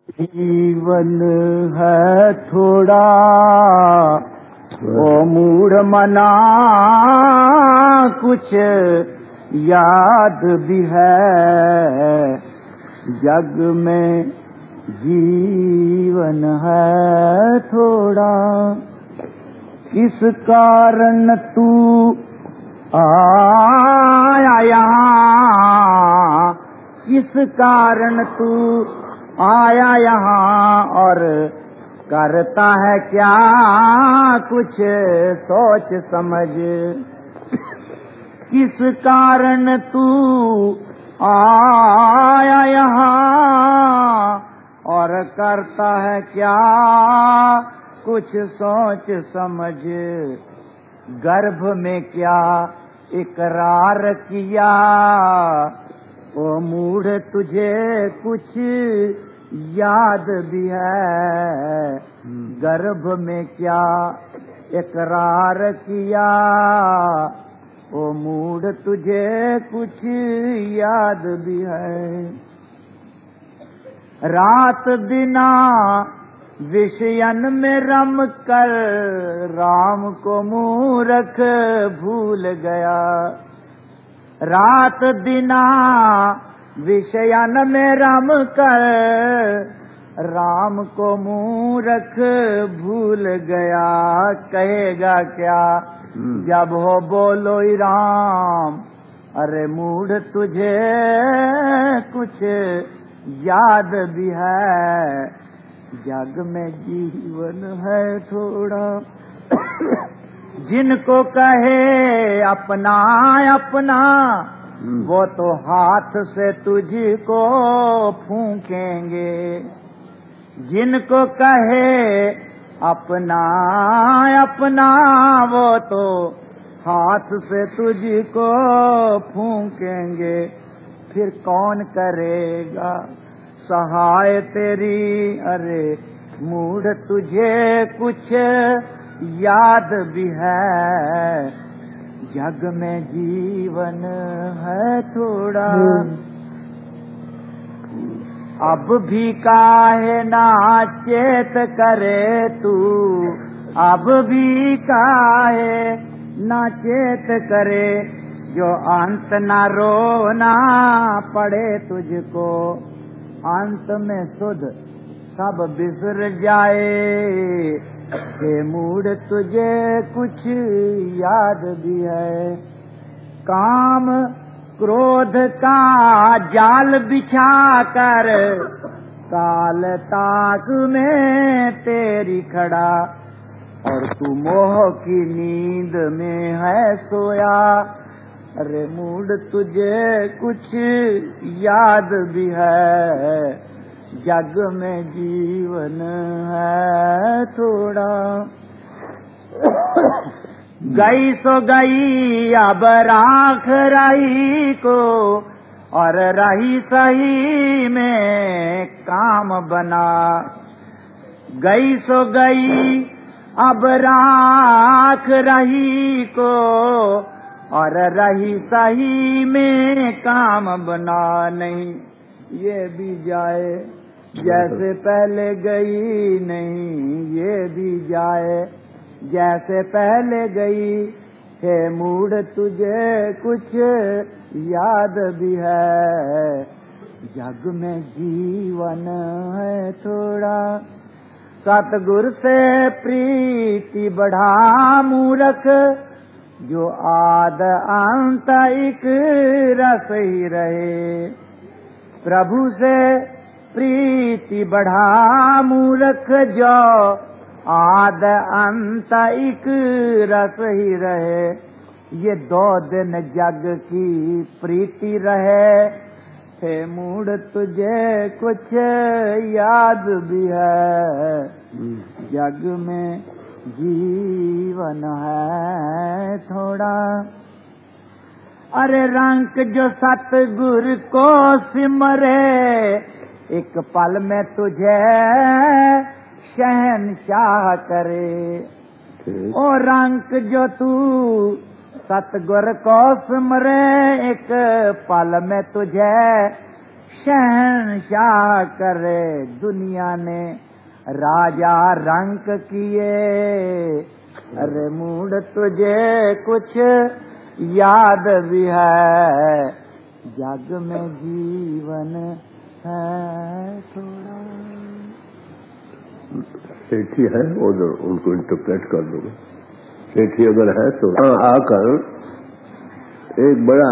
जीवन है थोड़ा ओ मूड मना, कुछ याद भी है जग में जीवन है थोड़ा। किस कारण तू आया यहाँ, किस कारण तू आया यहाँ और करता है क्या कुछ सोच समझ। किस कारण तू आया यहाँ और करता है क्या कुछ सोच समझ। गर्भ में क्या इकरार किया ओ मूढ़ तुझे कुछ याद भी है। गर्भ में क्या इकरार किया ओ मूढ़ तुझे कुछ याद भी है। रात बिना विषयन में रम कर राम को मूरख भूल गया। रात बिना विषयन में रम कर राम को मूरख भूल गया। कहेगा क्या जब हो बोलो राम, अरे मूढ़ तुझे कुछ याद भी है जग में जीवन है थोड़ा। जिनको कहे अपना अपना वो तो हाथ से तुझको फूंकेंगे। जिनको कहे अपना अपना वो तो हाथ से तुझको फूंकेंगे। फिर कौन करेगा सहाय तेरी, अरे मूढ़ तुझे कुछ याद भी है जग में जीवन है थोड़ा। अब भी काहे ना चेत करे तू, अब भी काहे ना चेत करे जो अंत ना रोना पड़े तुझको। अंत में सुध सब बिसर जाए कि मूड तुझे कुछ याद भी है। काम क्रोध का जाल बिछा कर काल ताक में तेरी खड़ा और तू मोह की नींद में है सोया। अरे मूड तुझे कुछ याद भी है जग में जीवन है थोड़ा। गई सो गई अब राख रही को और रही सही में काम बना। गई सो गई अब राख रही को और रही सही में काम बना। नहीं ये भी जाए जैसे पहले गई, नहीं ये भी जाए जैसे पहले गई। हे मूड तुझे कुछ याद भी है जग में जीवन है थोड़ा। सतगुर से प्रीति बढ़ा मूरख जो आद अंत एक रस ही रहे। प्रभु से प्रीति बढ़ा मूरख जो आद अंत एक रस ही रहे। ये 2 दिन जग की प्रीति रहे। हे मूढ़ तुझे कुछ याद भी है जग में जीवन है थोड़ा। अरे रंक जो सतगुर को सिमरे एक पल में तुझे शहनशाह करे। ओ रंक जो तू सतगुर को सिमरे एक पल में तुझे شہنشاہ کرے دنیا نے راجا رنگ کیے. ارے موڈ تجھے کچھ یاد بھی ہے جگ میں جیون ہے تھوڑا. سیٹھی ہے ادھر ان کو انٹرپریٹ کر دوں. سیٹھی اگر ہے تو آ کر ایک بڑا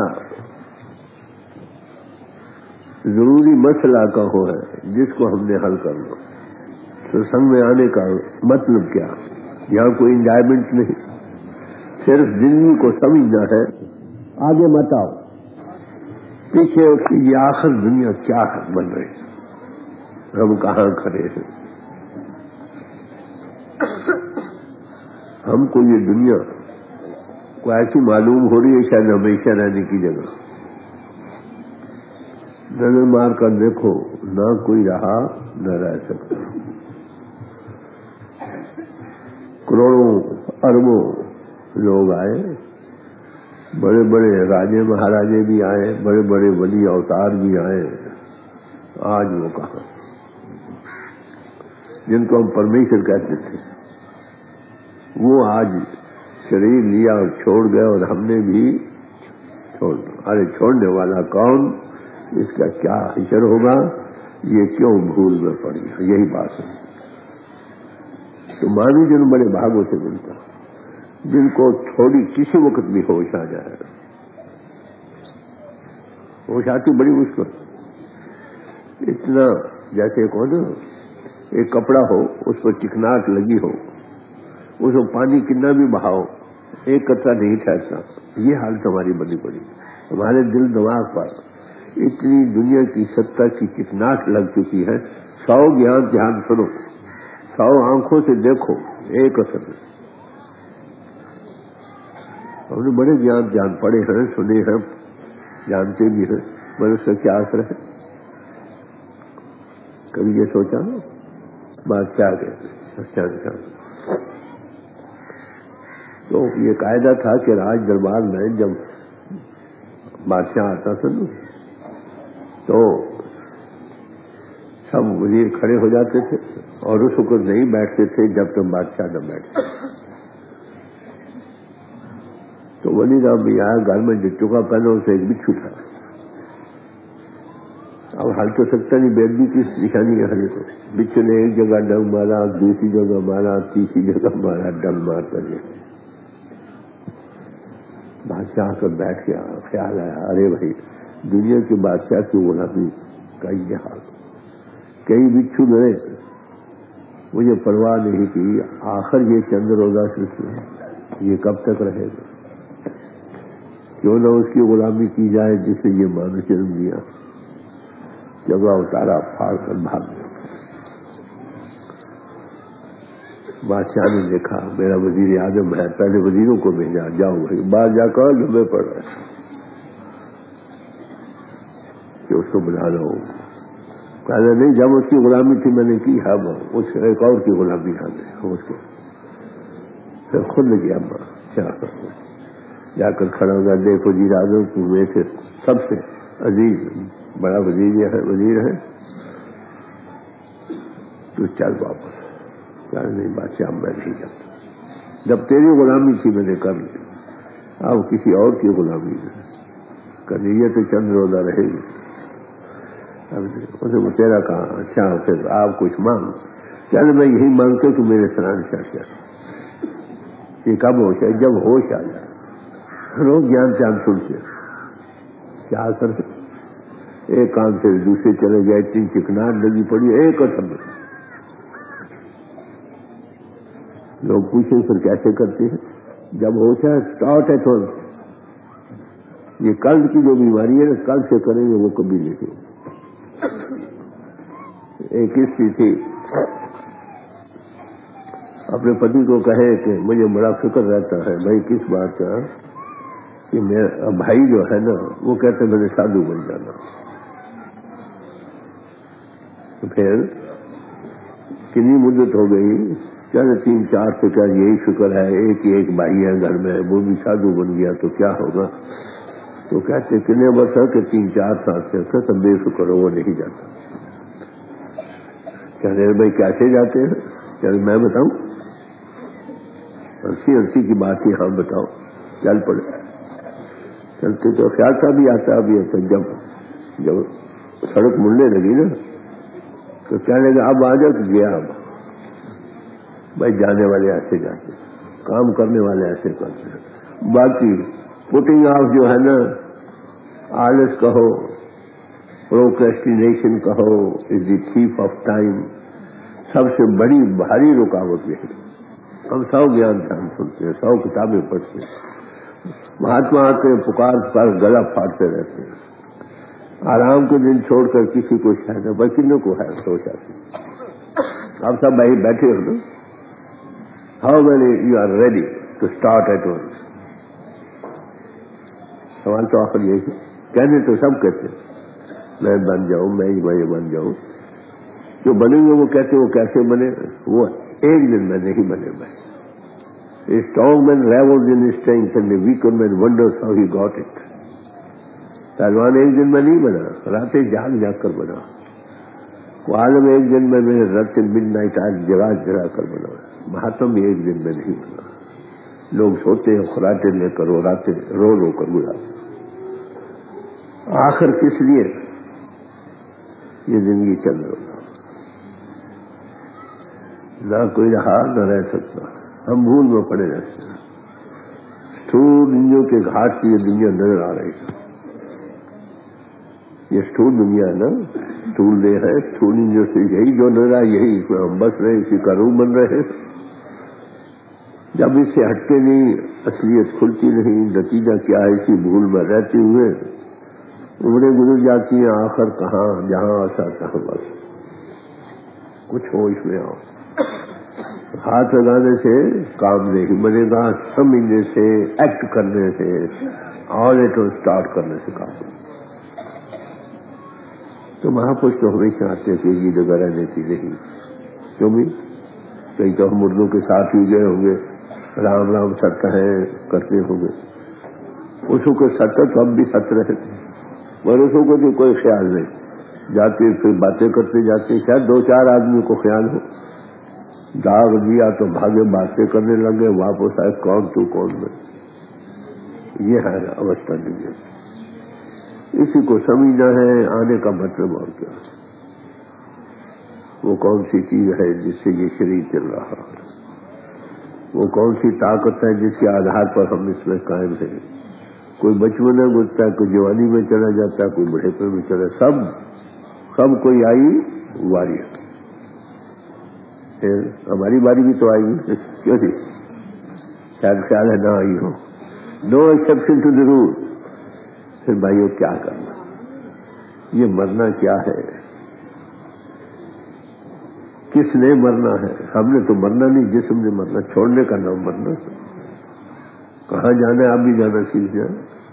ضروری مسئلہ کا ہو ہے جس کو ہم نے حل کرنا. تو سنگ میں آنے کا مطلب کیا؟ یہاں کوئی انجوائمنٹ نہیں، صرف زندگی کو سمجھنا ہے. آگے مت آؤ، پیچھے اس کی یہ آخر دنیا کیا بن رہی ہے، ہم کہاں کھڑے ہیں. ہم کو یہ دنیا کو ایسی معلوم ہو رہی ہے شاید ہمیشہ رہنے کی جگہ. نظر مار کر دیکھو، نہ کوئی رہا نہ رہ سکتا. کروڑوں اربوں لوگ آئے، بڑے بڑے راجے مہاراجے بھی آئے، بڑے بڑے ولی اوتار بھی آئے. آج وہ کہاں جن کو ہم پرمیشر کہتے تھے، وہ آج شریر لیا اور چھوڑ گئے، اور ہم نے بھی چھوڑ دیا. ارے چھوڑنے والا کون؟ اس کا کیا حشر ہوگا؟ یہ کیوں بھول میں پڑ گیا؟ یہی بات ہے. تو مانو جن بڑے بھاگوں سے ملتا جن کو تھوڑی کسی وقت بھی ہوش آ جائے. ہوش آتی بڑی مشکل. اتنا جیسے کون ایک کپڑا ہو، اس پر چکناٹ لگی ہو، اس کو پانی کتنا بھی بہاؤ ایک قطرہ نہیں ٹھہرتا. یہ حالت ہماری بنی پڑی. ہمارے دل دماغ پر اتنی دنیا کی سطح کی چکناٹ لگ چکی ہے. 100 گیان دھیان سنو، 100 آنکھوں سے دیکھو، ایک اثر نہیں. ہم نے بڑے گیان دھیان پڑھے ہیں، سنے ہیں، جانتے بھی ہیں، مگر اس کا کیا اثر ہے؟ کبھی یہ سوچا بادشاہ کے تو یہ قاعدہ تھا کہ راج دربار میں جب بادشاہ آتا تھا تو سب وزیر کھڑے ہو جاتے تھے اور اس وقت نہیں بیٹھتے تھے جب تک بادشاہ نہ بیٹھتے. تو ولی رام بھی آیا، گھر میں جو چکا پہنا اسے ایک بچھو تھا. اب حل تو سکتا نہیں، بیدبی کی نشانی ہے. تو بچھو نے ایک جگہ ڈنگ مارا، دوسری جگہ مارا، تیسری جگہ مارا، ڈنگ مار کر گیا. بادشاہ کر بیٹھ گیا. خیال آیا، ارے بھائی دنیا کے بادشاہ کی غلامی کا یہ حال. کئی بچھو گئے، مجھے پرواہ نہیں کی. آخر یہ چند روزہ سلسلہ یہ کب تک رہے گا؟ کیوں نہ اس کی غلامی کی جائے جسے یہ مانو جنم دیا. جگہ اتارا، پھاڑ کر بھاگ گیا. بادشاہ نے دیکھا میرا وزیر اعظم ہے، پہلے وزیروں کو بھیجا، جاؤ بھائی باہر جا کر لمبے پڑ رہے کہ اس کو بلا لو. کہا نہیں، جب اس کی غلامی تھی میں نے کی ہے، اس ایک اور کی غلامی آ گئی. اس کو پھر خود نے کیا جا کر کھڑا ہو گیا. دیکھ وزیر اعظم کو میں سے سب سے عزیز بڑا وزیر ہے، تو چل واپس. نہیں بادشاہ میں نہیں جاتا. جب تیری غلامی تھی میں نے کر لی، اب کسی اور کی غلامی کرنی. یہ تو چند روزہ رہے گی. اسے تیرا کہا اچھا پھر آپ کچھ مانگ. چل میں یہی مانگتا کہ میرے سنان کیا یہ کب ہوش ہے؟ جب ہوش آ جائے. روز جان چاند سنتے کیا اثر ہے؟ ایک کام سے دوسرے چلے گئے، اتنی چکناٹ لگی پڑی ایک اثر میں. لوگ پوچھیں پھر کیسے کرتے ہیں؟ جب ہوش ہے اسٹارٹ ہے تو یہ قلب کی جو بیماری ہے نا، قلب سے کریں گے وہ کبھی نہیں ہوگی. ایک استری تھی، اپنے پتی کو کہے کہ مجھے بڑا فکر رہتا ہے. بھائی کس بات کا؟ کہ میرا بھائی جو ہے نا وہ کہتے میں نے سادھو بن جانا. تو پھر کتنی مدت ہو گئی؟ چل 3-4 سے یہی فکر ہے. ایک بھائی ہے گھر میں، وہ بھی سادھو بن گیا تو کیا ہوگا. تو کہتے کتنے برس ہے کہ 3-4 سال سے سب بے فکر ہو وہ نہیں جاتا. کہنے بھائی کیسے جاتے ہیں؟ چل میں بتاؤں. ہنسی کی بات ہی ہاں بتاؤ. چل پڑے. چلتے تو خیال تھا بھی آتا بھی ہوتا. جب سڑک مڑنے لگی نا تو کہنے لگا اب آ جا تو گیا. اب بھائی جانے والے ایسے جاتے ہیں, کام کرنے والے ایسے کرتے ہیں. باقی پوٹنگ آف جو ہے نا, آلس کہو, پروکریسٹینیشن کہو, از دی تھیف آف ٹائم. سب سے بڑی بھاری رکاوٹ یہی. ہم 100 گیان دھیان سنتے ہیں, 100 کتابیں پڑھتے ہیں, مہاتما آتے ہیں پکار گلا پھاڑتے رہتے ہیں. آرام کے دن چھوڑ کر کسی کو شاید بچنے کو ہے سوچ آتی. آپ سب بھائی بیٹھے ہو نا, how many you are ready to start at once. سوال تو آخر یہی ہے. کہنے تو سب کہتے میں بن جاؤں, میں بن جاؤں. جو بنے گے وہ کہتے وہ کیسے بنے, وہ ایک دن میں نہیں بنے. میں A strong man revels in his strength and a weaker man wonders how he got it. پہلوان ایک دن میں نہیں بنا, راتیں جاگ کر بنا. عالم ایک دن میں رات مڈ نائٹ آج جگا کر بنا. مہاتم بھی ایک دن میں نہیں بنا. لوگ سوتے ہیں خراٹے لے کر اور راتیں رو کر گزارتے. آخر کس لیے یہ زندگی چل رہا, نہ کوئی رہا نہ رہ سکتا. ہم بھول میں پڑے رہتے ہیں. اسٹور دنیا کے گھاٹ کی یہ دنیا نظر آ رہی ہے. یہ اسٹور دنیا ہے نا, اسٹور دے ہے, اسٹور دنیا سے یہی جو نظر آئے یہی اس میں ہم بس رہے, اسی کا روح بن رہے. جب اس سے ہٹتے نہیں, اصلیت کھلتی نہیں. نتیجہ کیا ہے, اسی بھول میں رہتے ہوئے عمریں گزر جاتی ہیں. آخر کہاں, جہاں آسا تھا بس. کچھ ہو اس میں آؤ. ہاتھ لگانے سے کام نہیں بنے گا, سمجھنے سے, ایکٹ کرنے سے, آل اٹ اسٹارٹ کرنے سے کام بنے. تو مہاپرش تو ہمیشہ آتے کہ یہ جگہ رہنے کی نہیں. کیوں بھی کہیں تو ہم مردوں کے ساتھ ہی گئے ہوں گے, رام رام ست کرتے ہوں گے. اس کو ست تو اب بھی ست رہے, اور اس کو تو کوئی خیال نہیں. جاتے پھر باتیں کرتے جاتے, شاید 2-4 آدمی کو خیال ہو, داغ دیا تو بھاگے باتیں کرنے لگے, واپس آئے کون تو کون میں. یہ ہے اوستھا دنیا. اسی کو سمجھنا ہے. آنے کا مطلب اور کیا, وہ کون سی چیز ہے جس سے یہ شریر چل رہا ہے, وہ کون سی طاقت ہے جس کے آدھار پر ہم اس میں قائم ہیں. کوئی بچپن میں گزرتا ہے, کوئی جوانی میں چلا جاتا ہے, کوئی بڑھے پہ میں چلا. سب کوئی آئی واری. ہماری باری بھی تو آئی کیوں تھی, شاید خیال ہے نہ آئی ہو. No exception to the rule. پھر بھائیو کیا کرنا, یہ مرنا کیا ہے, کس نے مرنا ہے. ہم نے تو مرنا نہیں, جسم نے مرنا. چھوڑنے کا نام مرنا. کہاں جانا ہے, آپ بھی جانا سیکھ جائیں.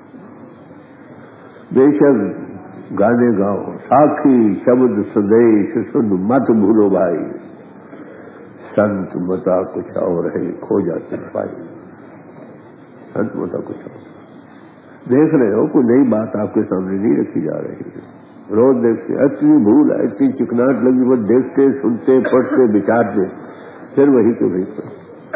بے شک گانے گاؤ, ساکھی شبد سدیش سن مت بھولو بھائی. سنت متا کچھ اور ہے, کھو جاتے پائی. سنت متا کچھ اور. دیکھ رہے ہو کوئی نئی بات آپ کے سامنے نہیں رکھی جا رہی ہے. روز دیکھتے, اتنی بھول ہے, اتنی چکناٹ لگی, وہ دیکھتے سنتے پڑھتے بچارتے, پھر وہی تو نہیں.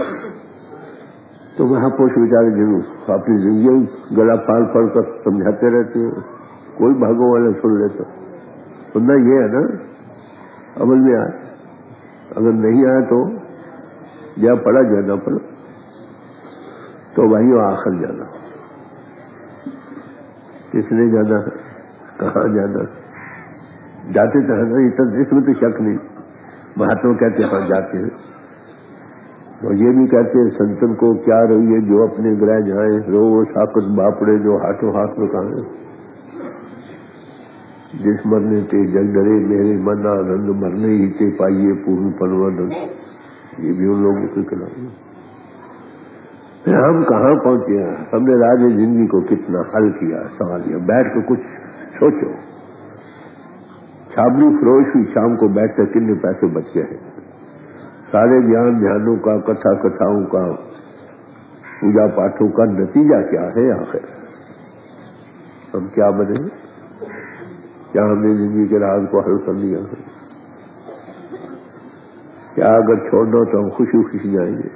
تو وہاں پوچھ بیچارے ضرور اپنی زندگی گلا پھاڑ کر سمجھاتے رہتے ہیں. کوئی بھاگوں والا سن لیتا. سننا یہ ہے نا, عمل میں آئے. اگر نہیں آیا تو جا پڑا جانا پڑا. تو بھائیو آخر جانا, کس نے جانا ہے, کہاں جانا ہے. جاتے تو ہے نا, اس میں تو شک نہیں. مہاتما کہتے ہیں ہاں جاتے ہیں. اور یہ بھی کہتے ہیں سنتن کو کیا رہی ہے جو اپنے گرہ جائیں, رو وہ ساکت باپڑے جو ہاتھوں ہاتھ میں کہاں. جس مرنے تے جگ ڈرے میرے من آنند, مرنے ہی تے پائیے پورن پنوان. یہ بھی ان لوگوں کے کلام ہے. ہم کہاں پہنچے ہیں. ہم نے راج زندگی کو کتنا حل کیا. سوال یہ, بیٹھ کے کچھ سوچو. چھابڑی فروش ہوئی, شام کو بیٹھ کر کتنے پیسے بچ گئے ہیں. سارے دھیانوں کا, کتھاؤں کا, پوجا پاٹھوں کا نتیجہ کیا ہے آخر. ہم کیا بنے؟ کیا ہم نے زندگی کے راز کو حل کر لیا ہے؟ کیا اگر چھوڑنا تو ہم خوشی خوشی جائیں گے؟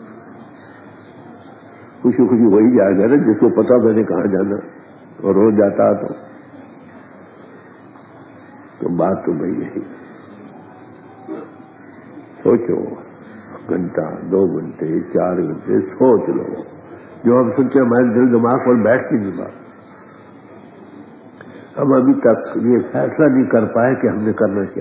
خوشی خوشی وہی جائے گا نا جس کو پتا میں نے کہاں جانا اور روز جاتا تو بات تو وہی ہے. سوچو، گھنٹہ 2 گھنٹے 4 گھنٹے سوچ لو. جو ہم سنتے ہیں ہمارے دل دماغ پر بیٹھتی نہیں بات. ہم ابھی تک یہ فیصلہ نہیں کر پائے کہ ہم نے کرنا کیا.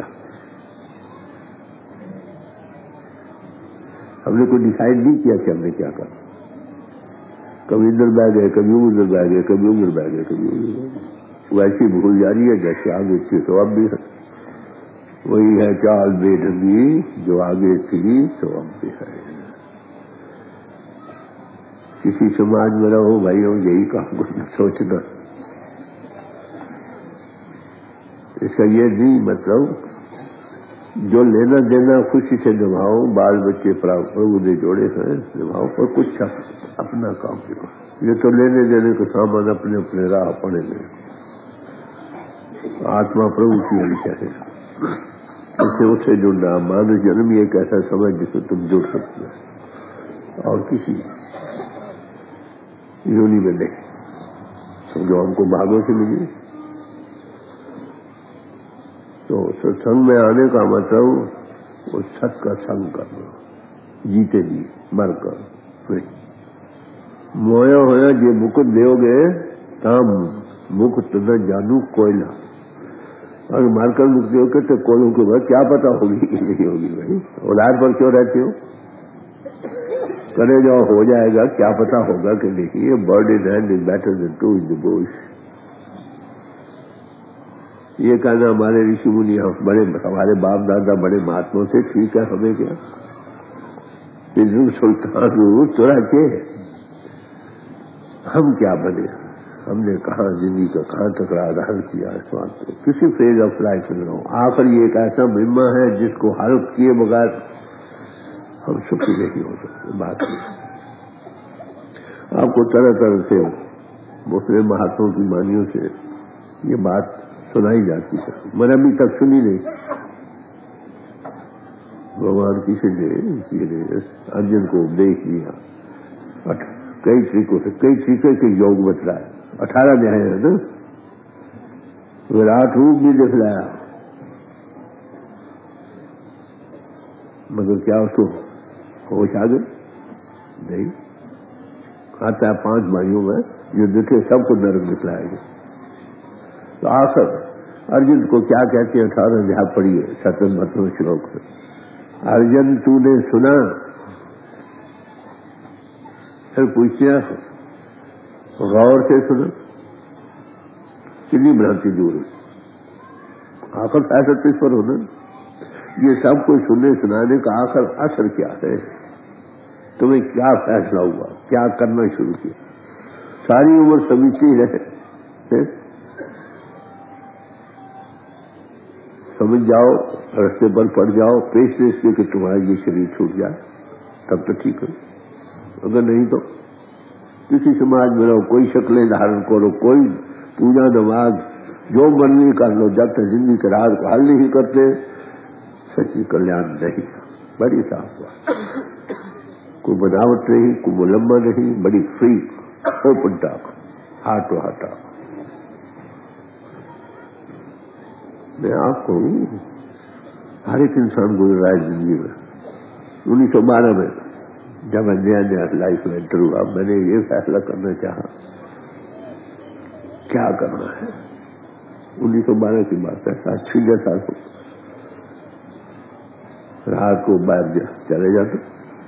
ہم نے کوئی ڈیسائیڈ نہیں کیا کہ ہم نے کیا کرنا. کبھی ادھر بہ گئے، کبھی ادھر بہ گئے، کبھی ادھر بہ گئے، کبھی ادھر بہ گئے. ویسی بھول جاری ہے جیسے آگے تھی تو اب بھی ہے. وہی ہے چال بے ڈھنگی جو آگے تھی تو اب بھی ہے. کسی سماج میں رہو بھائیوں، یہی کام سوچنا. اس کا یہ نہیں مطلب جو لینا دینا خوشی سے نبھاؤ، بال بچے پربھو نے جوڑے ہیں نبھاؤ، پر کچھ اپنا کام کرو. یہ تو لینے دینے کا سامان اپنے اپنے راہ پڑے گئے. آتما پربھو کی ہونی چاہیے. اس سے جڑنا مانو جنم یہ ایک ایسا سمجھ جس سے تم جڑ سکتے ہو اور کسی یونی میں نہیں جو ہم کو بھاگوں سے ملی. تو ستسنگ میں آنے کا مطلب وہ ست کا سنگ کرنا، جیتے جی مر کر. مویا ہویا جی مکت دیو گے تام مکت نہ جانو کوئلہ. اور مار کر مکتی ہو کے تو کوئلوں کے بعد کیا پتا ہوگی کہ نہیں ہوگی. بھائی اولاد پر کیوں رہتے ہو؟ کرے جاؤ ہو جائے گا، کیا پتا ہوگا کہ نہیں. یہ bird in hand is better than two in the bush. یہ کہنا ہمارے رشی منی بڑے ہمارے باپ دادا بڑے مہاتما سے ٹھیک ہے. ہمیں کیا سلطان تورا کے ہم کیا بنے؟ ہم نے کہاں زندگی کا کہاں تک حل کیا اس بات کو. کسی فیز آف لائف میں رہو. آخر یہ ایک ایسا مہمہ ہے جس کو حل کیے بغیر ہم سکھی نہیں ہو سکتے. بات آپ کو طرح طرح سے مسلم مہاتموں کی مانیوں سے یہ بات سنائی جاتی ہے، میں نے ابھی تک سنی نہیں. بھگوان کسی نے ارجن کو اپدیش دیا کئی طریقوں سے، کئی طریقے کے یوگ بتلائے. 18 دہائیں ہیں نا. وراٹ روپ بھی دکھلایا، مگر کیا اس کو ہوش آ گئی؟ نہیں. آتا ہے 5 بھائیوں میں جو دکھے سب کو نرک دکھلایا گیا. تو آخر ارجن کو کیا کہتے ہیں؟ 18 دہا پڑھیے 17 شلوک سے. ارجن تو نے سنا؟ پھر پوچھتے ہیں غور سے سنا کتنی بھرانتی دور ہے. آخر فیصلہ کس پر ہونا؟ یہ سب کچھ سننے سنانے کا آخر اثر کیا ہے؟ تمہیں کیا فیصلہ ہوا؟ کیا کرنا شروع کیا؟ ساری عمر سمجھتی رہے. سمجھ جاؤ، رستے پر پڑ جاؤ، پیش کے کہ تمہارا یہ شریر چھوٹ جائے تب تو ٹھیک ہے. اگر نہیں تو کسی سماج میں رہو، کوئی شکلیں دھارن کرو، کوئی پوجا نماز جو مرضی کر لو، جب تک زندگی کے راز کو حل نہیں کرتے سچی کلیان نہیں. بڑی صاف بات، کوئی بناوٹ نہیں، کوئی ملمہ نہیں، بڑی free open talk, heart to heart talk. میں آپ کو ہر ایک انسان گزر رہا ہے زندگی میں. 1912 میں جب میں نیا لائف میں انٹر ہوا، میں نے یہ فیصلہ کرنا چاہا کیا کرنا ہے. 1912 کی بات ہے، 66 سال ہو. رات کو باہر چلے جاتے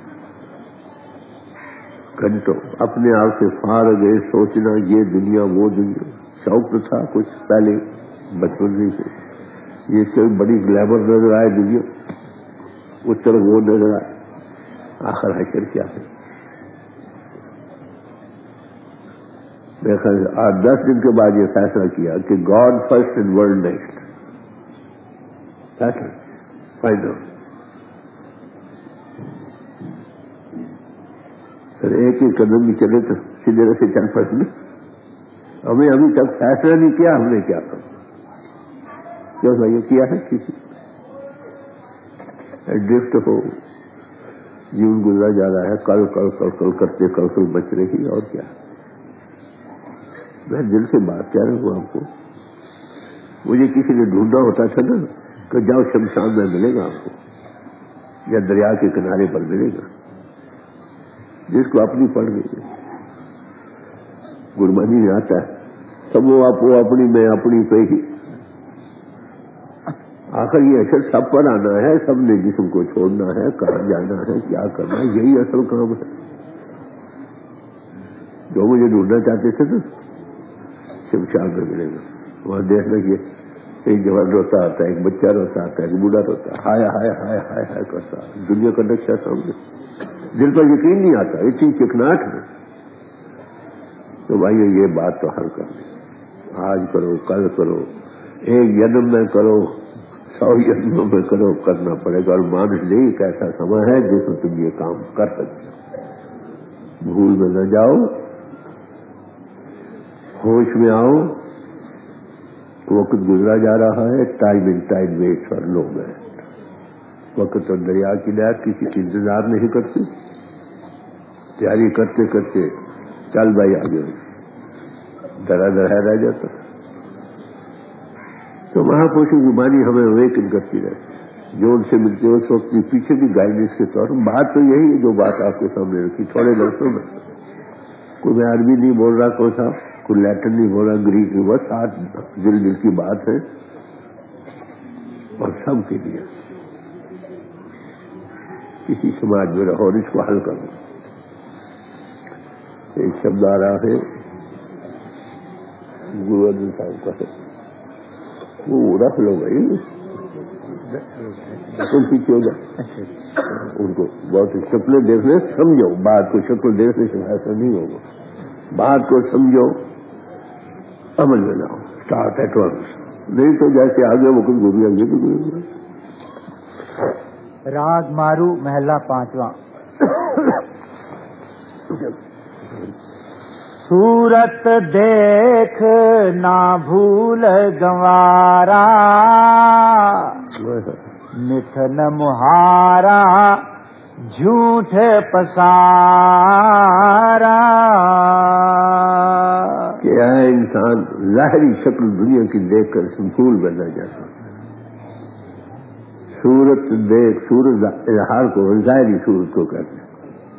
گھنٹوں، اپنے آپ سے فارغ ہے، سوچنا یہ دنیا وہ دنیا. شوق تو تھا کچھ پہلے بچپن سے، یہ کوئی بڑی گلیمر نظر آئے دنیا، اس طرح وہ نظر آئے. آخر حشر کیا ہے؟ میں 8-10 دن کے بعد یہ فیصلہ کیا کہ God first and world next. فیصلہ فائنل. پھر ایک قدم بھی چلے تو سیدھے سے چل پڑتے. ہمیں ابھی تک فیصلہ نہیں کیا ہم نے کیا کرنا، کیوں یہ کیا ہے کسی ڈرفٹ ہو، جیون گزرا جا رہا ہے، کل کل کل کل کرتے کل کل بچ رہی، اور کیا۔ میں دل سے بات کہہ رہا ہوں آپ کو، مجھے کسی نے ڈھونڈا ہوتا تھا نا کہ جاؤ شمشان میں ملے گا آپ کو، یا دریا کے کنارے پر ملے گا، جس کو اپنی پڑ گئی گرمانی میں آتا ہے سب وہ اپنی میں اپنی پہ ہی، آخر یہ اصل سب پر آنا ہے، سب نے جسم کو چھوڑنا ہے، کہاں جانا ہے، کیا کرنا ہے، یہی اصل کام ہے۔ جو مجھے ڈھونڈنا چاہتے تھے نا شمشان میں ملے گا، وہاں دیکھنا کہ ایک جوان روتا آتا ہے، ایک بچہ روتا آتا ہے، ایک بوڑھا روتا ہے، ہائے ہائے ہائے ہائے ہائے کرتا ہے، دنیا کا نقشہ سامنے، دل پر یقین نہیں آتا، اتنی چکناٹ ہے۔ تو بھائی یہ بات تو حل کر لیں، آج کرو کل کرو، ایک جنم میں کرو 100 جنموں میں کرو، کرنا پڑے گا، اور مان لے ایک ایسا سمے ہے جس میں تم یہ کام کر سکتے ہو۔ بھول میں نہ جاؤ، ہوش میں آؤ، وقت گزرا جا رہا ہے، time in time wait for no man, وقت اور دریا کی لہر کسی کی انتظار نہیں کرتی، تیاری کرتے کرتے چل بھائی آگے درا درا رہ جاتا۔ تو مہاپروش کی زبانی ہمیں اویکن کرتی رہتی، جو ان سے ملتے اس وقت بھی پیچھے بھی گائیڈنس کے طور پر۔ بات تو یہی ہے جو بات آپ کے سامنے رکھی تھوڑے لفظوں میں، کوئی میں عربی نہیں بول رہا، کوئی صاحب کوئی لیٹن نہیں بول رہا، گریک نہیں، بس آج دل دل کی بات ہے اور سب کے لیے، کسی سماج میں رہو اور اس کو حل کرو۔ ایک شبد آ رہا ہے گرو ارجن صاحب کا، وہ رکھ لو بھائی، پیچھے ہوگا ان کو بہت شکلیں دیکھنے سمجھو، بات کو شکل دیکھنے سے ایسا نہیں ہوگا، بات کو سمجھو، عمل میں لاؤ، اسٹارٹ ایٹ ونس، نہیں تو جیسے آگے وہ کچھ گزرے گے تو گزرے۔ راگ مارو محلہ 5واں۔ صورت دیکھ نہ بھول گوارا، متھن مہارا جھوٹ پسارا، کہ ہے انسان ظاہری شکل دنیا کی دیکھ کر سنکول بننا چاہتا ہے، صورت دیکھ، صورت اظہار کو ظاہری صورت کو کہتے ہیں،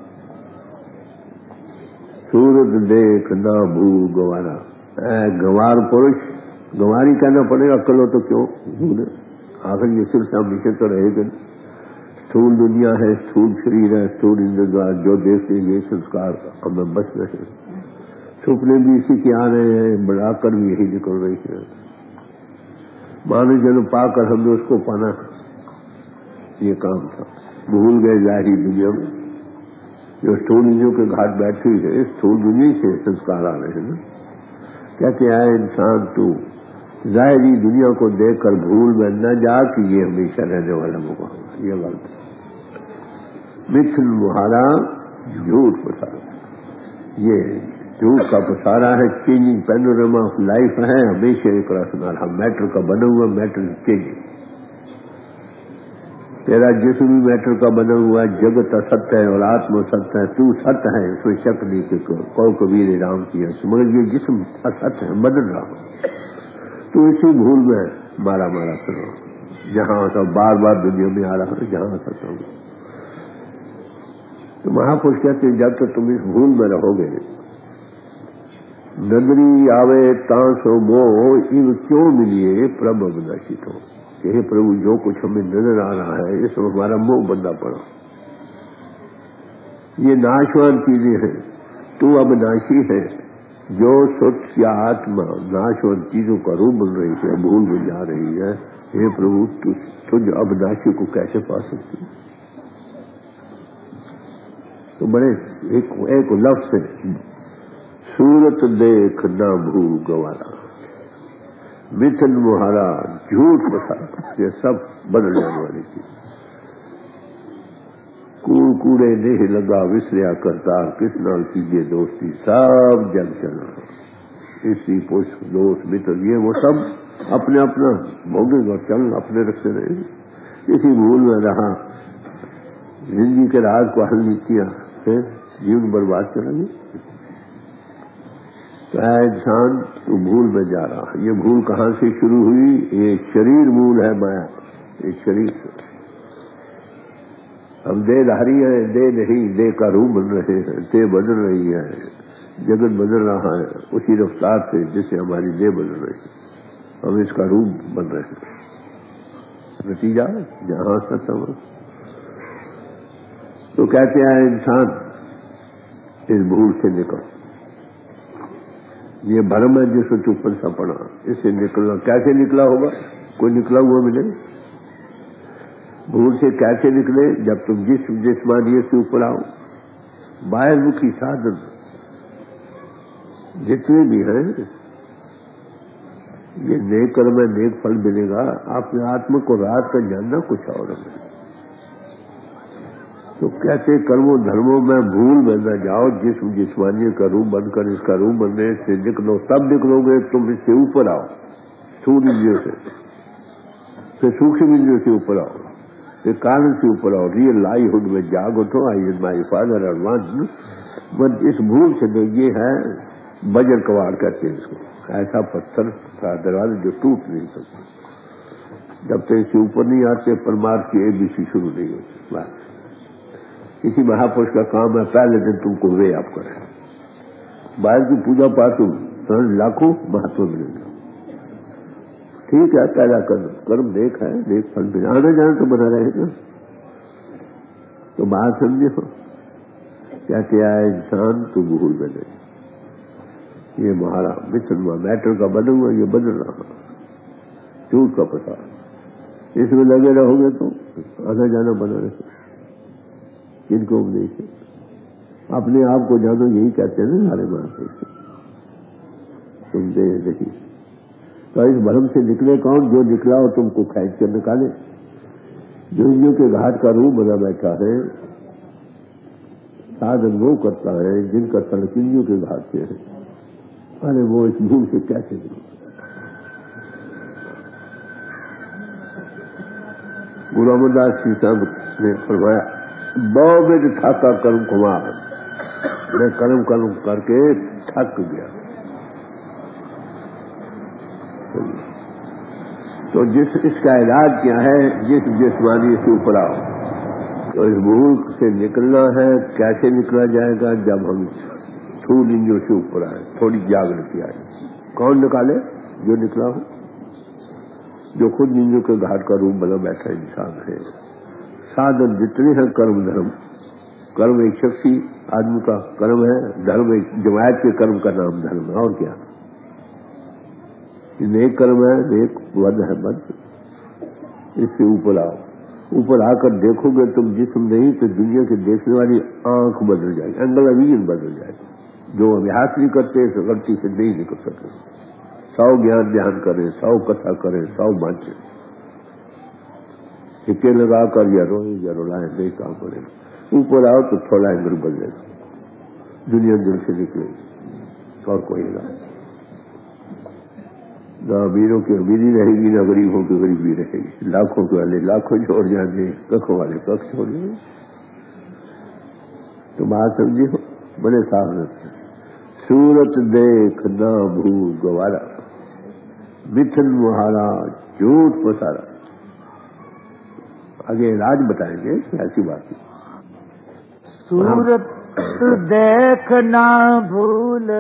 صورت دیکھ نہ بھول گوارا، گوار پرش، گواری کہنا پڑے گا، عقل ہو تو کیوں بھولے، آخر یہ صرف ہم نیچے تو رہے گا، استھول دنیا ہے، استھول شریر ہے، استھول اندر جو دیکھتے ہیں یہ سنسکار ہمیں بچ رہے ہیں، سپنے بھی اسی کے آ رہے ہیں، بڑھا کر بھی یہی نکل رہی ہے، مانو جنم پا کر ہم نے اس کو پانا، یہ کام تھا، بھول گئے ظاہری دنیا میں، جو استھول دنیا کے گھاٹ بیٹھے ہوئے ہیں، استھول دنیا سے سنسکار آ رہے ہیں نا، کہتے ہیں انسان تو ظاہری دنیا کو دیکھ کر بھول میں نہ جا کہ یہ ہمیشہ رہنے والا مقام ہے، یہ غلط ہے۔ متھن مہارا جھوٹ پسارا، یہ جھوٹ کا پسارا ہے، چینجنگ پینورما آف لائف ہے، ہمیشہ ایک رسنا رہا، میٹر کا بنا ہوا، میٹر چینجنگ، تیرا جسم بھی میٹر کا بنا ہوا ہے، جگت ست ہے اور آتما ست ہے، تو ست ہے، اس میں شک نہیں کہ کو کبیر رام کیا، مگر یہ جسم ست ہے، بدل رہا ہوں، تو اسی بھول میں مارا مارا کرو، جہاں سا بار بار دنیا میں آ رہا ہے، جہاں ستا ہوں۔ تو مہاپروش کہتے ہیں جب تک تم اس بھول میں رہو گے، نظری آوے تانسو موہ ان کیوں ملیے پرب ابناشت ہو، کہ ہے پربھو جو کچھ ہمیں نظر آ رہا ہے اس میں ہمارا موہ بندہ پڑا، یہ ناشوان چیزیں ہیں، تو اب ناشی ہے، جو سچ یا آتما ناشوان چیزوں کا روح بن رہی ہے، بھول میں جا رہی ہے، ہے پربھو تجھ اب ناشی کو کیسے پا سکتی؟ تو بڑے ایک لفظ ہے، صورت دیکھ نہ بھول گوارا، متھن مہارا جھوٹ پسارا، یہ سب بدل جانے والی چیز، کوڑے نہیں لگا وسریا کرتا، کس نال کیجیے دوستی، سب جگ چلا، स्त्री पुरुष दोस्त मित्र ये वो सब अपने अपना भोगेंगे और चल अपने रखते रहेंगे। इसी भूल में रहा, जिंदगी के राज को हल नहीं किया, जीवन बर्बाद चलेंगे। तो है इंसान तो भूल में जा रहा है। ये भूल कहाँ से शुरू हुई? ये शरीर मूल है माया, ये शरीर से। हम देहधारी हैं, देह नहीं, देह का रूप बन रहे हैं, देह बदल रही है, जगत बदल रहा है उसी रफ्तार से जिससे हमारी देह बदल रही है, हम इसका रूप बन रहे हैं। नतीजा जहां सत्संग। तो कहते हैं इंसान इस भूल से निकल। ये भ्रम है जिसको चुप्पन सा पड़ा, इससे निकलना। कैसे निकला होगा? कोई निकला हुआ मिले? भूल से कैसे निकले? जब तुम जिस्मानियत से ऊपर आओ। बाह्यमुखी साधन जितने भी हैं, ये नेक कर्म है, नेक फल मिलेगा। अपने आत्मा को रात का जानना कुछ और है। तो कहते कर्मों धर्मों में भूल में न जाओ, जिस्मानियत का रूप बनकर इसका रूप बनने से निकलो। तब निकलोगे तुम इससे ऊपर आओ, स्थूल इंद्रियों से, फिर सूक्ष्म इंद्रियों से ऊपर आओ, फिर कारण से ऊपर आओ। रियल लाइहुड में जाग उठो। आई एम माई फादर और वन। बट इस भूल से तो ये है बजर कवाड़ कहते हैं इसको, ऐसा पत्थर का दरवाजा जो टूट नहीं सकता। जब तक इससे ऊपर नहीं आते परमार्थ की ABC शुरू नहीं होती। बस किसी महापुरुष का काम है पहले दिन तुमको वे आप करें। बाहर की पूजा पाठ लाखों महत्व मिलेगा। ठीक है, पैदा कर्म देख है, देख फल भी आना जाना तो बना रहेगा। तो बात समझे हो क्या क्या है? इंसान तो भूल में नहीं। ये महारा मिशन मैटर का बना हुआ, ये बदल रहा झूठ का प्रसार। इसमें लगे रहोगे तो आना जाना बना रहेगा। किनको उपदेश है? अपने आप को जानो, यही कहते हैं ना सारे महापुरुष। तुम दे देखिए तो इस भ्रम से निकले कौन? जो निकला हो तुमको खींच कर निकाले। जो इंद्रियों के घाट का रूप बना बैठा है, साधन वो करता है जिनका तलक इंद्रियों के घाट से है। अरे वो इस भूल से कैसे निकले? गुरु अमरदास जी साहब ने फरमाया, बहुत ठाका कर्म कुमार, मैं कर्म कर्म करके थक गया। तो इसका इलाज क्या है? जिस्मानी से ऊपर आओ। तो इस भूल से निकलना है। कैसे निकला जाएगा? जब हम स्थूल इंद्रियों से ऊपर आए, थोड़ी जागृति आए। कौन निकाले? जो निकला हो, जो खुद इंद्रियों के घाट का रूप बना बैठा इंसान है। साधन जितने हैं कर्म धर्म, कर्म एक शख्सी आदमी का कर्म है, धर्म एक जमायत के कर्म का नाम धर्म है। और क्या? नेक कर्म है, नेक वध है बद। इससे ऊपर आओ। ऊपर आकर देखोगे तुम जिस्म नहीं तो दुनिया के देखने वाली आंख बदल जाएगी, एंगल विजन बदल जाएगी। जो अभ्यास नहीं करते इस गलती से नहीं निकल सकते। 100 ज्ञान ध्यान करें, 100 कथा करें, 100 बांचे, टिके लगा कर या रोए या रुलाए, नहीं काम करेगा। ऊपर आओ तो थोड़ा एंगल बदलेगा, दुनिया दिल से निकलेगी और कोई ना। ना अमीरों की अमीरी रहेगी, ना गरीबों की गरीबी रहेगी। लाखों के वाले लाखों छोड़ जाएंगे, कखों वाले कख छोड़ जाएंगे। तो बात समझी हो? बड़े सावधान से। सूरत देख ना भूल गवारा, मिथन मुहारा झूठ पसारा। आगे इलाज बताएंगे, ऐसी बात नहीं। सूरत देख ना भूल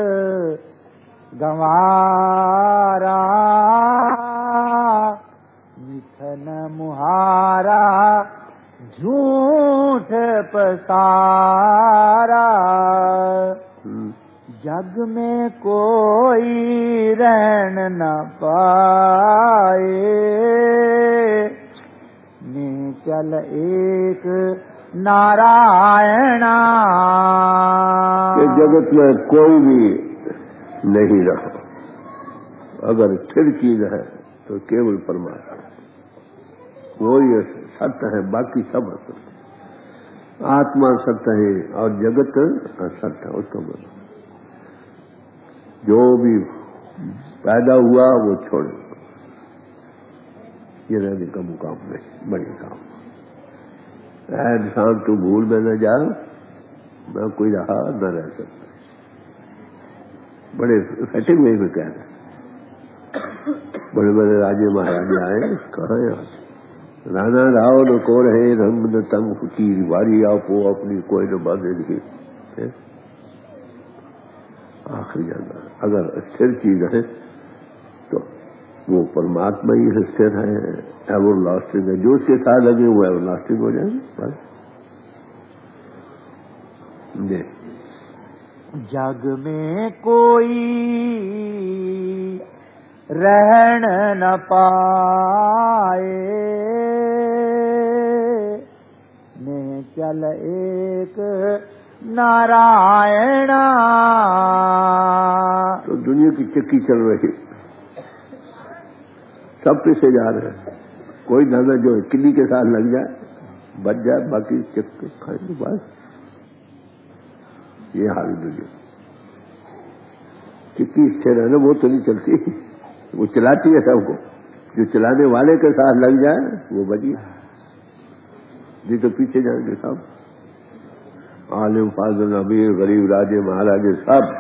गंवारा, मिथन मुहारा झूठ पसारा। जग में कोई रहन न पाए, निचल एक नारायणा। कि जगत में कोई भी नहीं रहा, अगर स्थिर चीज है तो केवल परमात्मा। वही सत्य है, बाकी सब असत्य। आत्मा सत्य है और जगत असत्य है। उसको बोलो जो भी پیدا ہوا وہ چھوڑے، یہ رہنے کا مقام نہیں، بڑے کام۔ اے انسان تو بھول میں نہ جا، نہ کوئی رہا نہ رہ سکتا، بڑے فٹے ہوئے میں کہہ رہے۔ بڑے بڑے راجے مہاراجے آئے، کہاں آج رانا راؤ نہ کو رہے، رنگ نہ تنگ فقیر، واری آپ ہو اپنی کوئی نہ باندھے لکھے۔ آخری جانا اگر استھر چیز ہے تو وہ پرماتما ہی استھر ہے، ایور لاسٹنگ ہے، جو اس کے ساتھ لگے وہ ایور لاسٹنگ ہو جائے گا بس۔ جی جگ میں کوئی رہن نہ پائے، میں چل ایک نارائن۔ تو دنیا کی چکی چل رہی، سب پیچھے جا رہے ہیں، کوئی دانا جو کنی کے ساتھ لگ جائے بچ جائے، باقی چک کھائیں گے بس۔ یہ حال دنیا چکی استھر ہے نا، وہ تو نہیں چلتی، وہ چلاتی ہے سب کو، جو چلانے والے کے ساتھ لگ جائے وہ بچی، نہیں تو پیچھے جائیں گے سب، عالم فاضل امیر غریب راجے مہاراجے سب۔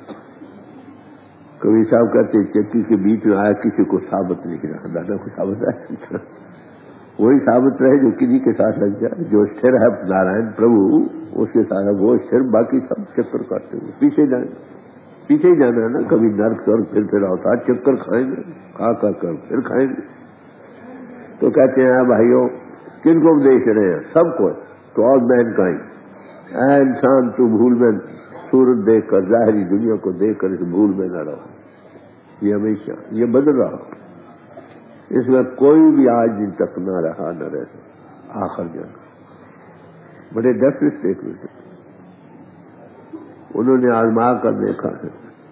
کبھی صاحب کہتے چکی کے بیچ میں آیا، کسی کو ثابت نہیں رہا، دادا کو ثابت ہے، وہی ثابت رہے جو کنی کے ساتھ لگ جائے، جو استھر ہے نارائن پربھو اس کے ساتھ وہ استھر، باقی سب چکر کاٹتے ہوئے پیچھے جائیں گے، پیچھے ہی جانا ہے نا، کبھی نرک اور پھر ہوتا چکر کھائیں گے، کھا کر پھر کھائیں گے۔ تو کہتے ہیں بھائیوں کن کو دیکھ رہے ہیں؟ سب کو، تو آل مین کائنڈ۔ اے انسان تو بھول میں صورت دیکھ کر، ظاہری دنیا کو دیکھ کر اس بھول میں نہ رہو، یہ ہمیشہ یہ بدل رہا، اس میں کوئی بھی آج دن تک نہ رہا نہ رہ سکتا، آخر جانا۔ بڑے ڈیفٹ اسٹیٹمنٹ انہوں نے آزما کر دیکھا ہے۔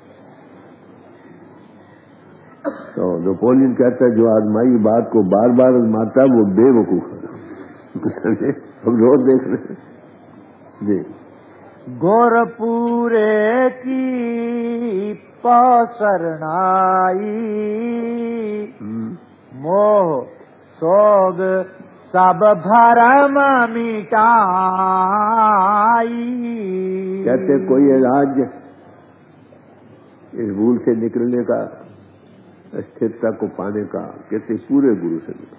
تو نپولین کہتا ہے جو آزمائی بات کو بار بار آزماتا ہے وہ بے وقوف ہے۔ ہم روز دیکھ رہے ہیں جی۔ گور پورے کی پاسرنائی، موہ سوگ سب بھرم مٹائی۔ کہتے کوئی علاج اس بھول سے نکلنے کا، استھرتا کو پانے کا، کہتے پورے گرو سے ملا۔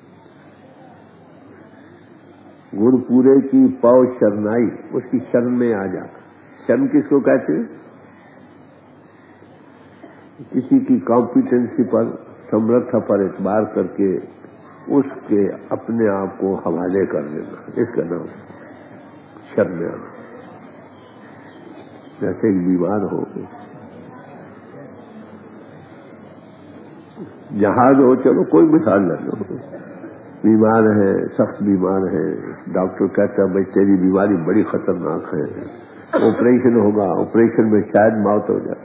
گر پورے کی پاؤ شرنائی، اس کی شرن میں آ جا۔ شرن کس کو کہتے ہیں؟ کسی کی کمپیٹنسی پر، سمرتھا پر اعتبار کر کے اس کے اپنے آپ کو حوالے کر دینا، اس کا نام شرن میں آنا۔ جیسے ایک بیمار ہو، جہاز ہو، چلو کوئی مثال لے لو، بیمار ہے، سخت بیمار ہے، ڈاکٹر کہتا ہے بھائی تیری بیماری بڑی خطرناک ہے، آپریشن ہوگا، آپریشن میں شاید موت ہو جائے،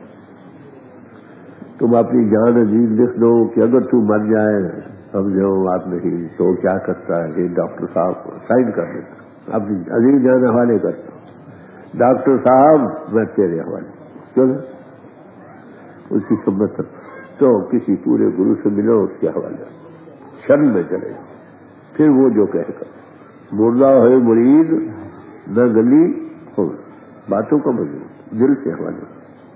تم اپنی جان عزیز لکھ دو کہ اگر تو مر جائے سمجھو بات نہیں تو کیا کرتا ہے کہ ڈاکٹر صاحب سائن کر دیتا، اپنی عزیز جان حوالے کرتا، ڈاکٹر صاحب میں تیرے حوالے، چلو اس کی سمت تو کسی پورے گرو سے ملو، اس کے حوالے شرم میں چلے گا، پھر وہ جو کہے گا، مردہ ہوئے مرید نہ گلی ہو، باتوں کا مضمون دل سے حوالے،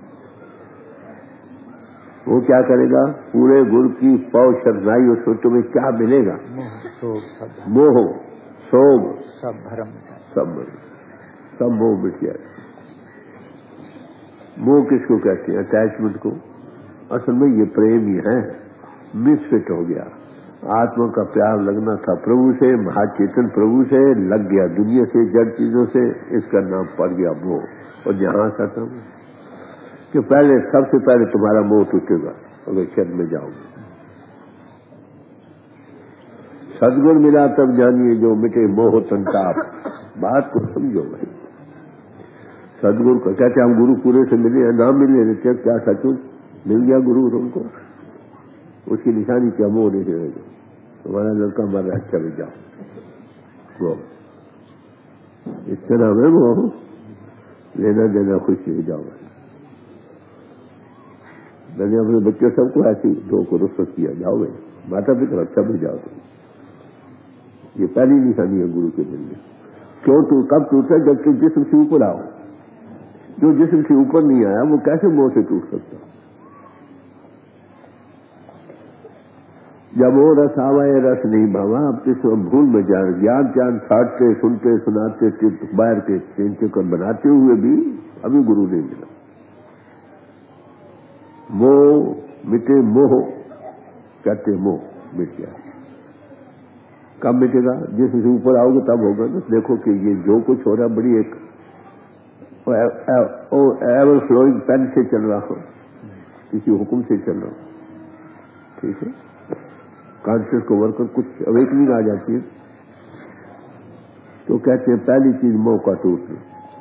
وہ کیا کرے گا؟ پورے گر کی پاؤ شرنائی، اس کو تمہیں کیا ملے گا؟ موہ سوگ سب بھرم، سب موہ مٹ جائے۔ موہ کس کو کہتے ہیں؟ اٹیچمنٹ کو۔ اصل میں یہ پریم ہی ہے، مس فٹ ہو گیا، آتما کا پیار لگنا تھا پربھو سے، مہا چیتن پربھو سے، لگ گیا دنیا سے، جڑ چیزوں سے، اس کا نام پڑ گیا موہ۔ اور جہاں سے تھا کہ پہلے سب سے پہلے تمہارا موہ ٹوٹے گا اگر شرم میں جاؤ گے۔ سدگن ملا تب جانیے جو مٹے موہ تنتاپ، بات کو سمجھو بھائی۔ سدگرو کا کہتے ہم گرو پورے سے ملے، نام ملے رہتے، کیا سچوچ مل گیا گرو تم کو؟ اس کی نشانی کیا؟ موہ نہیں رہے گا، تمہارا لڑکا مر رہا ہے، چلے جاؤ، وہ اس کا نام ہے موہ، لینا دینا خوشی ہو جاؤ۔ میں نے اپنے بچے سب کو ایسی دو کو رخصت کیا، جاؤ بھائی ماتا پتا اچھا بھی جاؤ تم. یہ پہلی نشانی ہے گرو کے ملنے. کیوں تو کب ٹوٹا جب کہ جسم سے اوپر آؤ. جو جسم سے اوپر نہیں آیا وہ کیسے موہ سے ٹوٹ سکتا؟ جب وہ رس آوائے رس نہیں بھاوا، اب کس بھول میں جان گیان جان چھاٹتے سنتے سناتے باہر کے چین چکر بناتے ہوئے بھی ابھی گرو نہیں ملا. موہ مٹے موہ کہتے موہ مٹ گیا. کب مٹے گا؟ جس سے اوپر آؤ گے تب ہوگا نا. دیکھو کہ یہ جو کچھ ہو رہا بڑی ایک ایور فلوئنگ پین سے چل رہا ہو، کسی حکم سے چل رہا ہو. ٹھیک ہے، کانشیس کو ورکر کچھ اویکننگ آ جاتی ہے تو کہتے ہیں پہلی چیز موہ کا ٹوٹنا.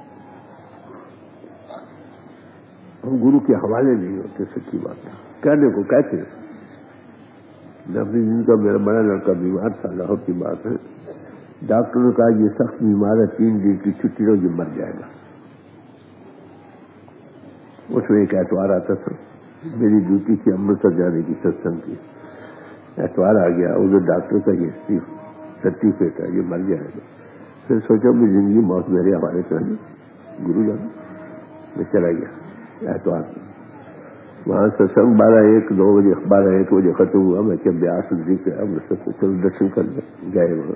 ہم گرو کے حوالے نہیں ہوتے. سچی بات ہے، کہنے کو کہتے ہیں. میں اپنی دن کا میرا بڑا لڑکا بیمار تھا، لاہور کی بات ہے. ڈاکٹر نے کہا یہ سخت بیمار ہے، 3 دن کی چھٹی لو، یہ مر جائے گا. اس میں ایک اتوار آتا تھا، میری ڈیوٹی تھی امرتسر جانے کی ستسنگ کی. اتوار آ گیا، ادھر ڈاکٹر کا یہ سرٹیفکیٹ ہے، یہ مر جائے گا. پھر سوچا بھی زندگی موت میرے حوالے کرنی، گرو جانا. میں چلا گیا اتوار میں. وہاں ستسنگ 12-1 2 بجے 12-1 بجے ختم ہوا. میں کہ بیاس ندی سے امرتسر سے چل درشن کر گئے وہاں.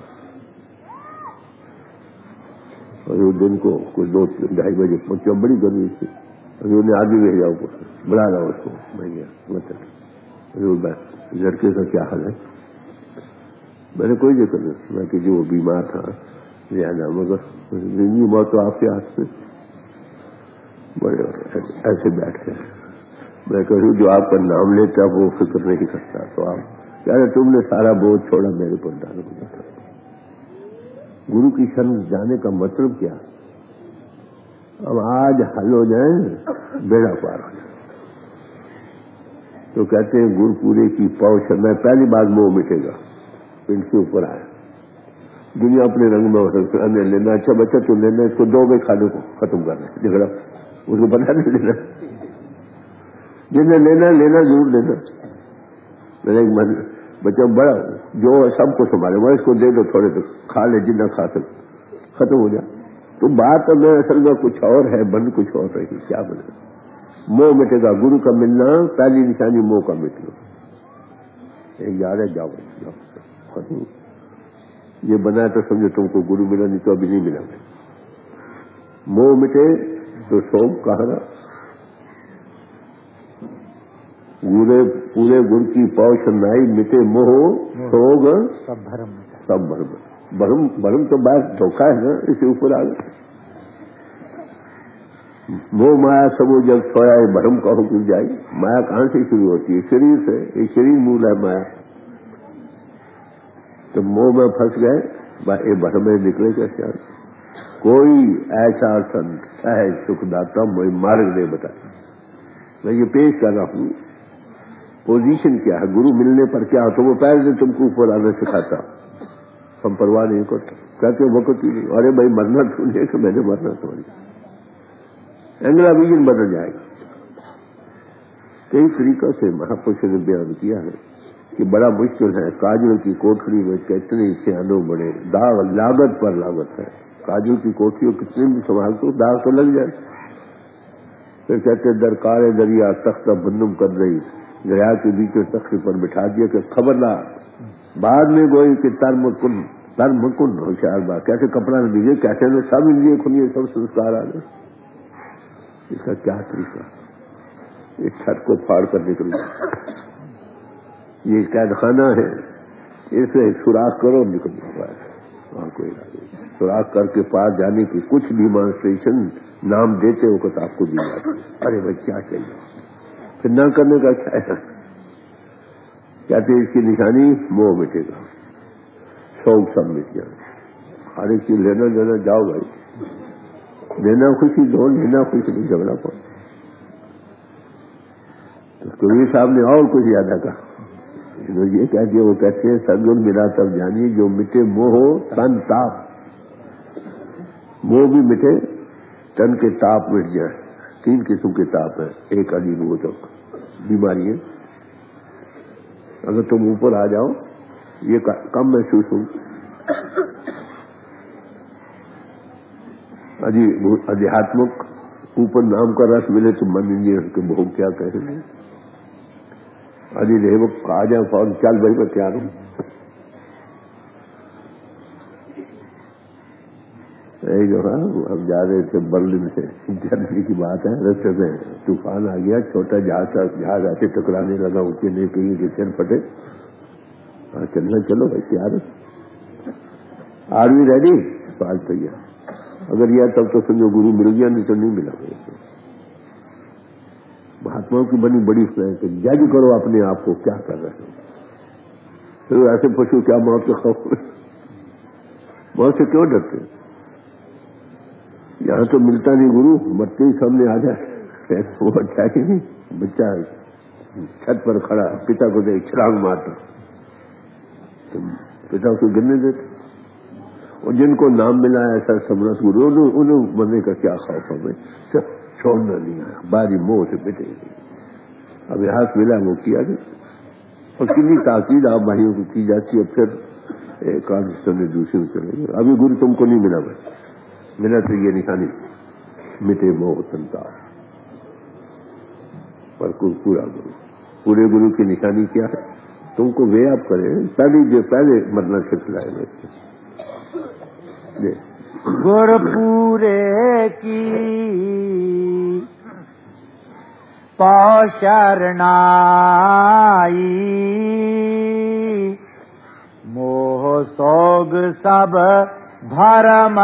اور وہ دن کو کوئی 2-2:30 بجے پہنچا، بڑی گرمی تھی. انہوں نے آدمی بھیجا اوپر بلا رہا اس کو. میں گیا، لڑکے کا کیا حال ہے؟ میں نے کوئی ذکر نہیں. میں کہ جو وہ بیمار تھا لہٰذا، مگر زندگی موت تو آپ کے ہاتھ میں. بڑے ایسے بیٹھ گئے. میں کہوں جو آپ کا نام لیتا وہ فکر نہیں کرتا. تو آپ کہہ رہے تم نے سارا بوجھ چھوڑا میرے پر ڈال دیا. گرو کی شرم جانے کا مطلب کیا؟ اب آج حل ہو جائیں بیڑا پار ہو جائے. تو کہتے ہیں گر پورے کی پاؤ میں پہلی بات موہ مٹے گا. پنڈ سے اوپر آیا، دنیا اپنے رنگ میں ہو سکتا ہے. لینا اچھا بچہ تو لینا، اس کو 2 بجے کھانے کو ختم کرنا ہے. جھگڑا اس کو پتا نہیں لینا، جنہیں لینا ضرور لینا. میرا ایک بچہ بڑا جو سب کو سنبھالے، وہ اس کو دے دو تھوڑے تو کھا لے، جتنا کھا سکے ختم ہو جائے. تو بات میں اصل میں کچھ اور ہے، بند کچھ اور رہی. کیا بنے؟ موہ مٹے گا. گرو کا ملنا پہلی نشانی موہ کا مٹنا. ایک یاد ہے، جاؤ ختم. یہ بنا تو سمجھو تم کو گرو ملا، نہیں تو ابھی نہیں ملا. موہ مٹے تو سوگ کہا پورے گر کی پاؤ شنائی مٹے موہ سوگ سب بھرم. بھرم تو بات دھوکہ ہے نا، اسے اوپر آ گئے. وہ مایا سبو جب سویا بھرم کا حکم جائے. مایا کہاں سے شروع ہوتی ہے؟ شریر سے. یہ شریر مول ہے مایا. تو موہ میں پھنس گئے، یہ بھرم میں نکلے کیسے؟ کوئی ایسا سنت ہے سکھ داتا مجھے مارگ نہیں بتایا. میں یہ پیش کر رہا ہوں پوزیشن کیا ہے. گرو ملنے پر کیا ہو تو وہ پہلے سے تم کو اوپر آنا سکھاتا. ہم پرواہ نہیں کرتے، کہتے وقت ہی نہیں. ارے بھائی مرنا تو نہیں کہ میں نے مرنا تو انگلا ویژن بدل جائے گا. کئی طریقوں سے مہاپرش نے بیان کیا ہے کہ بڑا مشکل ہے. کاجل کی کوٹڑی میں کتنے سیانوں بڑے داغ، لاگت پر لاگت ہے. کاجل کی کوٹڑی کتنے بھی سنبھال تو داغ تو لگ جائے. پھر کہتے درکار دریا تختہ بندم کر رہی، دریا کے بیچ تخت پر بٹھا دیا کہ خبردار. بعد میں گوئی کہ ترم کن ہوشیار بات. کیسے کپڑا نہ دیجیے، کیسے نہ سب لیے کھلیے، سب سنسکار آ گئے. اس کا کیا طریقہ؟ اس چھت کو پھاڑ کر نکل گیا. یہ قید خانہ ہے، اسے سوراخ کرو نکل جائے. اور کوئی سوراخ کر کے پار جانے کی کچھ ڈیمانسٹریشن نام دیتے ہو کہ آپ کو دی جاتی. ارے بھائی کیا چاہیے؟ پھر نہ کرنے کا کیا ہے؟ کہتے اس کی نشانی موہ مٹے گا، شوق سب مٹ جائے. ہر ایک چیز لینا دینا، جاؤ بھائی لینا خوشی دو، لینا خوشی نہیں، جھگڑا پڑ. تو یہ صاحب نے اور کچھ زیادہ کہا. یہ کہہ دیا، وہ کہتے ہیں سرگن ملا تب جانی جو مٹے موہ تن تاپ. موہ بھی مٹے، تن کے تاپ مٹ جائے. 3 قسم کے تاپ ہیں. ایک علی روح تک بیماری ہے. اگر تم اوپر آ جاؤ یہ کم محسوس ہو. ادھیاتمک اوپر نام کا رس ملے تو من انجینئر کے بہو کیا کہیں گے. ریوک آ جائے فوراً چل بھائی میں تیار ہوں. ایک جو ہم جا رہے تھے برلن سے جرمنی کی بات ہے, رستے میں طوفان آ گیا, چھوٹا جہاز آ کے ٹکرانے لگا, اونچے نہیں کہیں کہ سر پھٹے. چلنا چلو بھائی تیار ہے. Are we ready? سوال تیار. اگر یہ تب تو سمجھو گرو مل گیا, نہیں تو نہیں ملا. مہاتماؤں کی بنی بڑی فرینک ہے, جج کرو اپنے آپ کو کیا کر رہے ہو. پھر ایسے پشو کیا موت کے خوف موت سے کیوں ڈرتے؟ یہاں تو ملتا نہیں گرو, مرتے ہی سامنے آ جائے. وہ اچھا کہ نہیں, بچہ چھت پر کھڑا پتا کو دیکھ چھلانگ مارتا, پتا اس کو گرنے دیتے. اور جن کو نام ملا ایسا سمرت گرو انہوں مرنے کا کیا خوف ہمیں, سب چھوڑنا نہیں ہے, باری موہ سے پٹے گی. اب ہاتھ ملا وہ کیا گیا. اور کتنی تاکید آپ بھائیوں کو کی جاتی ہے, پھر ایک آدھ نے دوسرے میں چلے گئے. ابھی گرو تم کو نہیں ملا بھائی, ملا تو یہ نشانی مٹے موہ سنتار. پر پورا گرو, پورے گرو کی نشانی کیا ہے؟ تم کو وے آپ کرے پہلے مرنا سکھلائے گا. گر پورے کی پوشرنائی, موہ سوگ سب بھرم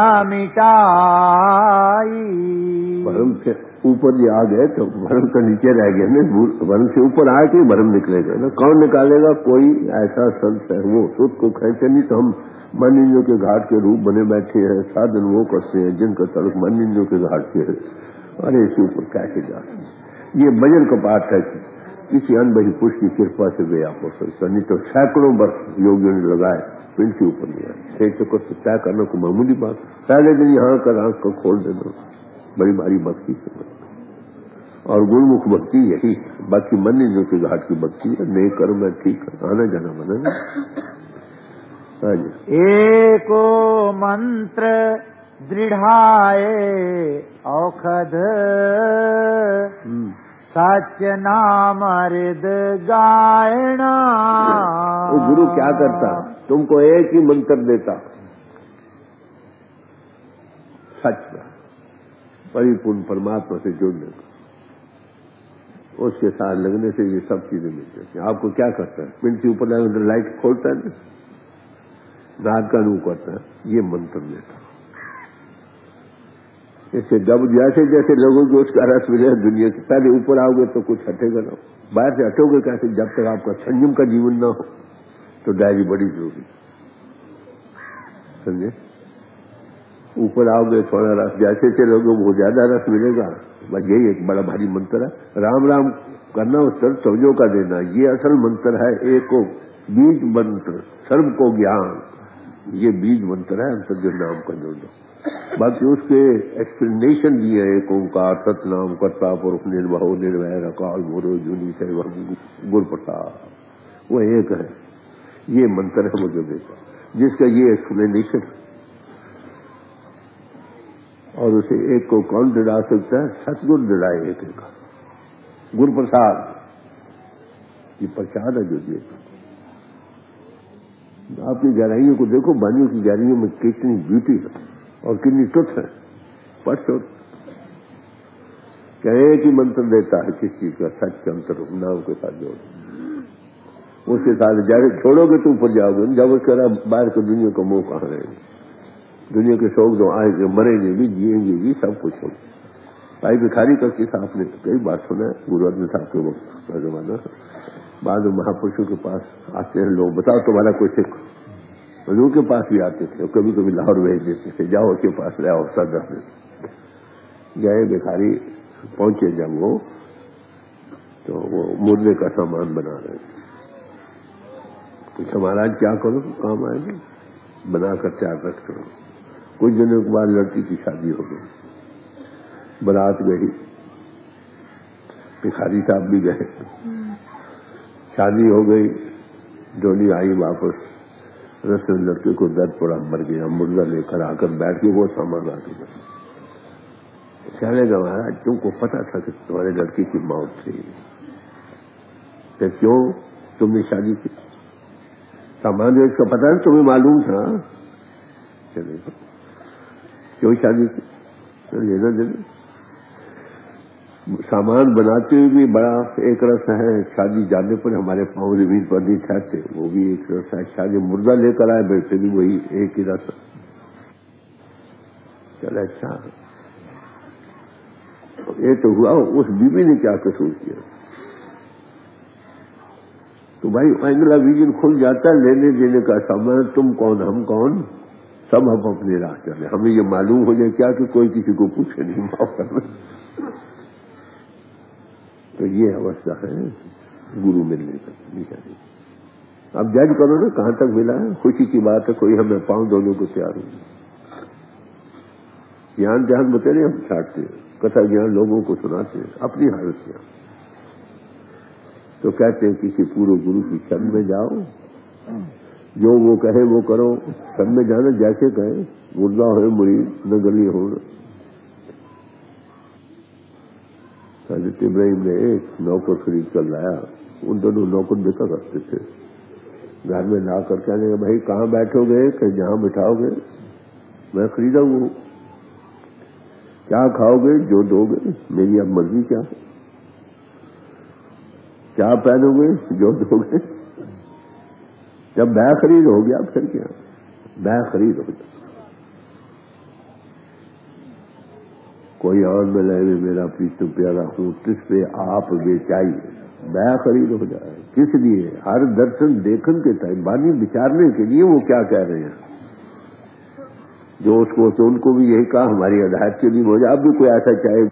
مٹائی. بھرم سے اوپر یہ آ گئے تو بھرم تو نیچے رہ گئے نا. بھرم سے اوپر آ کے بھرم نکلے گا نا. کون نکالے گا؟ کوئی ایسا سنت ہے وہ خود کو کھینچے نہیں. تو ہم من انجو کے گھاٹ کے روپ بنے بیٹھے ہیں, سادھن وہ کرتے ہیں جن کا تعلق من انجو کے گھاٹ سے ہے. ارے اس اوپر کیسے جا سکتے؟ یہ بجن کا پاٹ ہے کہ کسی ان بہی پش کی کرپا سے بے آپ ہو سکتا. نہیں تو سینکڑوں برس یوگیوں نے لگائے پن کے اوپر نہیں آئے. ایک چکر سے طے کرنا کو معمولی بات. پہلے دن یہاں کا آنکھ کو کھول دینا بڑی بھاری بختی سے. اور گرمکھ بھکتی یہی, باقی من انجو کے گھاٹ کی بختی ہے. نیک کرم ہے, ٹھیک ہے, آنا جانا بنا. ایک منتر دृढ़ाए औखद, सच नाम हृद गायना. وہ گرو کیا کرتا؟ تم کو ایک ہی منتر دیتا, سچ کا, پریپورن پرماتما سے جڑنے کا. اس کے ساتھ لگنے سے یہ سب چیزیں مل جاتی ہیں. آپ کو کیا کرتا ہے؟ پنڈ کے اوپر لائٹ کھولتا ہے نا, رات کا نو کرتا ہے, یہ منتر دیتا. اس سے جب جیسے جیسے لوگوں کو اس کا رس ملے دنیا سے, پہلے اوپر آؤ گے تو کچھ ہٹے گا نہ, باہر سے ہٹو گے کیسے؟ جب تک آپ کا سنجم کا جیون نہ ہو. تو ڈائری بڑی ضروری, سمجھے؟ اوپر آؤ گے تھوڑا رس, جیسے جیسے لوگوں کو زیادہ رس ملے گا. بس یہی ایک بڑا بھاری منتر ہے. رام رام کرنا اس طرح توجہ کا دینا, یہ اصل منتر ہے. ایک کو بیج منتر, سرو کو گیان, یہ بیج منتر ہے انتر جو نام کا جوڑنا. باقی اس کے ایکسپلینیشن بھی ہے. ایک اومکار ست نام کرتا پرخ نربہو نرویر اکال مورو جونی سے گر پرتاپ, وہ ایک ہے. یہ منتر ہے مجھے دیکھا جس کا یہ ایکسپلینیشن. اور اسے ایک کو کون دڑا سکتا ہے؟ ستگر دڑائے ایک کا, گر پرساد. یہ پرساد ہے جو دیکھا. آپ کی گہرائیوں کو دیکھو, بانیوں کی گہرائیوں میں کتنی بیوٹی ہے اور کتنی ٹوٹ ہے. پٹ کیا ایک ہی منتر دیتا ہے کس چیز کا؟ سچ کے انتر نام کے ساتھ جوڑ. اس کے ساتھ جیسے چھوڑو گے تو اوپر جاؤ گے. جب اس کا باہر کو دنیا کا منہ کہاں رہے گا. دنیا کے شوق تو آئیں گے, مریں گے بھی, جیئیں گے بھی, سب کچھ ہوگا. بھائی بھکاری کا کس آپ نے کئی بات سنا ہے. گرو ارجن صاحب کے وقت کا زمانہ, بعض مہاپرشوں کے پاس آتے ہیں لوگ, بتاؤ تمہارا کوئی سکھ. حضور کے پاس بھی آتے تھے, اور کبھی کبھی لاہور بھیج دیتے تھے, جاؤ اس کے پاس لے آؤ. سر دس گئے, بھکاری پہنچے جب وہ, تو وہ مردے کا سامان بنا رہے تھے. پوچھا مہاراج کیا کرو کام آئے گا؟ بنا کر تیار رکھ کرو. کچھ دنوں کے بعد لڑکی کی شادی ہو گئی, برات گئی. भिखारी साहब भी गए, शादी हो गई, डोली आई वापस, रस्ते में लड़के को दर्द पड़ा, मर गया, मुर्दा लेकर आकर बैठ के वो सामान आके गए। चलेगा महाराज, तुमको पता था कि तुम्हारे लड़की की मौत थी, तो क्यों तुमने शादी की? सामान जो इसका पता है, तुम्हें मालूम था, चलेगा क्यों शादी की? तो लेना देना। सामान बनाते हुए भी बड़ा एक रस है, शादी जाने पर हमारे पाँव जमीन पर नहीं ठहरते, वो भी एक रस है। शादी मुर्दा लेकर आए बैठे भी वही एक ही रस। चल अच्छा, ये तो हुआ, उस बीवी ने क्या कसूर किया? तो भाई अगला विजन खुल जाता है लेने देने का सामान, तुम कौन हम कौन, सब हम अपनी राह चले। हमें ये मालूम हो जाए क्या कि कोई किसी को पूछे नहीं माफ करना। तो ये अवस्था है गुरु मिलने का निशानी। अब जज करो ना कहां तक मिला है। खुशी की बात है, कोई हमें पांव धोने को तैयार हो, ज्ञान ध्यान बतेरे हम छाटते हैं, कथा ज्ञान लोगों को सुनाते हैं अपनी हालत में। तो कहते हैं किसी पूर्व गुरु की शरण में जाओ, जो वो कहे वो करो, शरण में जाना जैसे कहे, मुर्दा हो मुड़ी न गली हो। हज़रत इब्राहिम ने एक नौकर खरीद कर लाया, उन दोनों नौकर देखा करते थे, घर में ला कर कहने लगे भाई कहाँ बैठोगे, कहीं जहां बिठाओगे मैं खरीदा हूं, क्या खाओगे जो दोगे मेरी अब मर्जी, क्या पहनोगे जो दोगे। जब बैग खरीद हो गया फिर क्या, बैग खरीद हो गया। कोई और में लगे मेरा प्रीतम प्यारा हूं किस पे आप बेचाई, बैग खरीद हो जाए। किस लिए? हर दर्शन देखन के टाइम बानी विचारने के लिए वो क्या कह रहे हैं, जो उसको तो उनको भी यही कहा हमारी हिदायत के लिए हो जाए। अब भी कोई ऐसा चाहे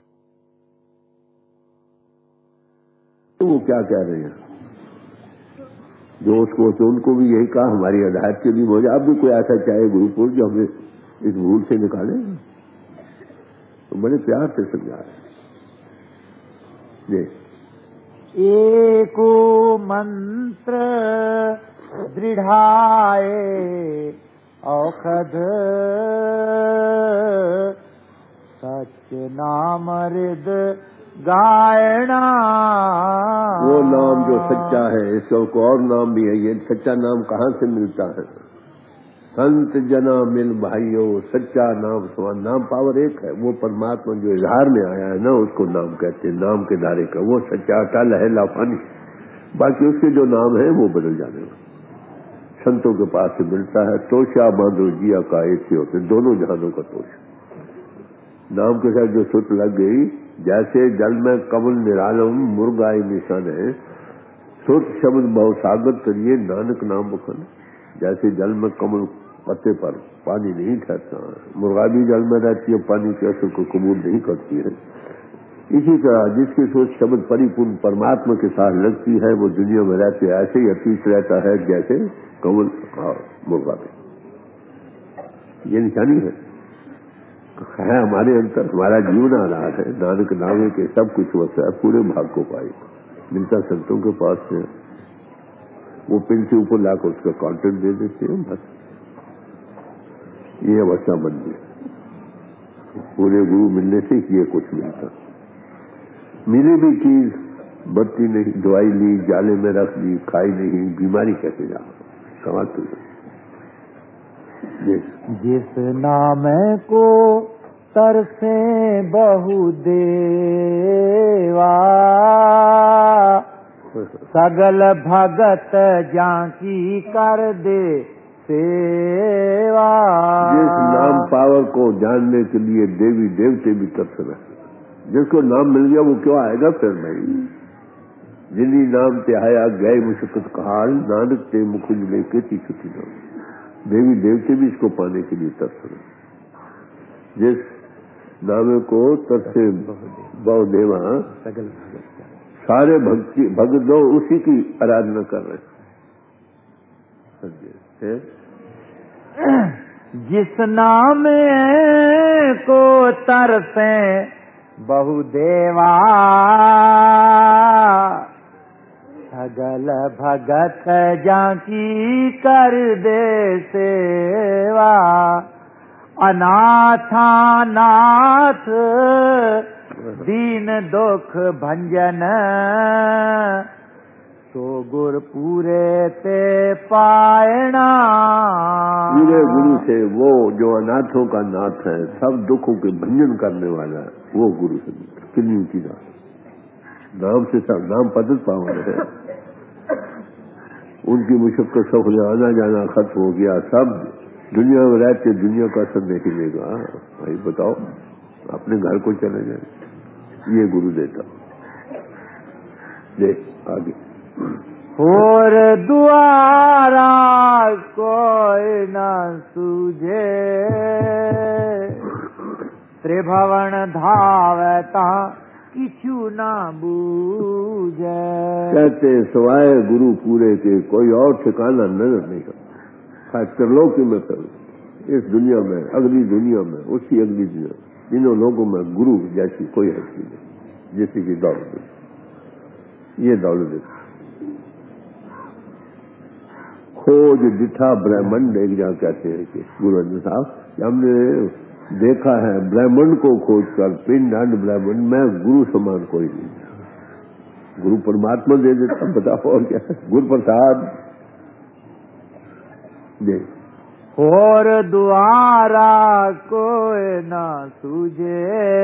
तो वो क्या कह रहे हैं, जो उसको तो उनको भी यही कहा हमारी हिदायत के लिए हो जाए। अब भी कोई ऐसा चाहे गुरुपुर जो हमें इस भूल से निकाले, तो बड़े प्यार से समझा रहे। एको मंत्र दृढ़ाए औखद, सच नाम हृद गायना। वो नाम जो सच्चा है, इसका और नाम भी है, ये सच्चा नाम कहाँ से मिलता है? संत जना मिल भाइयों, सच्चा नाम समान। नाम पावर एक है, वो परमात्मा जो इजहार में आया है ना उसको नाम कहते हैं, नाम के दायरे का वो सच्चा टल है लाफानी। बाकी उसके जो नाम है वो बदल जाने वाले। संतों के पास से मिलता है, तोशा बांधो जिया का ऐसे होते, दोनों जहानों का तोश। नाम के साथ जो सुत लग गई, जैसे जल में कमल निरालम मुर्गाई निशान है, सुत शब्द बहु सागर करिए नानक नाम बखन। जैसे जल में कमल पत्ते पर पानी नहीं ठहरता, मुर्गा भी जल में रहती है, पानी के असर को कबूल नहीं करती है। इसी तरह जिसकी सोच शब्द परिपूर्ण परमात्मा के साथ लगती है वो दुनिया में रहते ऐसे ही अतीत रहता है जैसे कमल और मुर्गा में। ये निशानी है हमारे अंतर, हमारा जीवन आधार है। नानक नामे के सब कुछ वसा है, पूरे भाग को पाए मिलता संतों के पास है। वो पिन से ऊपर लाकर उसका कॉन्टेंट दे देते हैं, बस ये अवस्था बन गई। पूरे गुरु मिलने से ये कुछ मिलता। मिली भी चीज बत्ती नहीं, दवाई ली जाले में रख दी, खाई नहीं, बीमारी कैसे जा समाज तो। जिस नाम को तरसे बहु देवा, सगल भगत जाकी कर दे सेवा। जिस नाम पावर को जानने के लिए देवी देवते भी तरस रहे, जिसको नाम मिल गया वो क्यों आएगा फिर नहीं। जिन्हीं नाम से आया गए मुशक्कत कहाल, नानक ते मुख लेके छुट्टी नाम। देवी देवते भी इसको पाने के लिए तरस रहे। जिस नामे को तरसे बहु देवा, सारे भक्त दो उसी की आराधना कर रहे हैं। जिस नाम को तरसे बहुदेवा सगल भगत जाकी कर दे सेवा अनाथानाथ दीन दुख भंजन तो गुर पूरे ते पायना। पूरे गुरु से वो जो अनाथों का नाथ है, सब दुखों के भंजन करने वाला है, वो गुरु से कितनी ऊंची बात। नाम से सब नाम पदत पावन है। उनकी मुशक्कत सब आना जाना खत्म हो गया, सब दुनिया में रहते दुनिया का सब नहीं लेगा। भाई बताओ, अपने घर को चले जाए, ये गुरु देता। देख आगे और द्वारा कोई न सूझे त्रिभुवन धावता किछु न बूझे। कहते सिवाय गुरु पूरे के कोई और ठिकाना नजर नहीं करता। खास त्रिलोकी में करो, इस दुनिया में, अगली दुनिया में, उसी अगली दुनिया, तीनों लोगों में गुरु जैसी कोई हस्ती नहीं, जैसे कि दौलत। ये दौलत खोज दिठा ब्रह्मंड, एक जगह कहते हैं कि गुरु अंजन साहब, हमने देखा है ब्रह्मंड को खोज कर, पिंड अंड ब्रह्मंड में गुरु समान कोई नहीं। गुरु परमात्मा दे देता, बताओ और क्या। गुरु प्रसाद दे। और द्वारा कोई न सूझे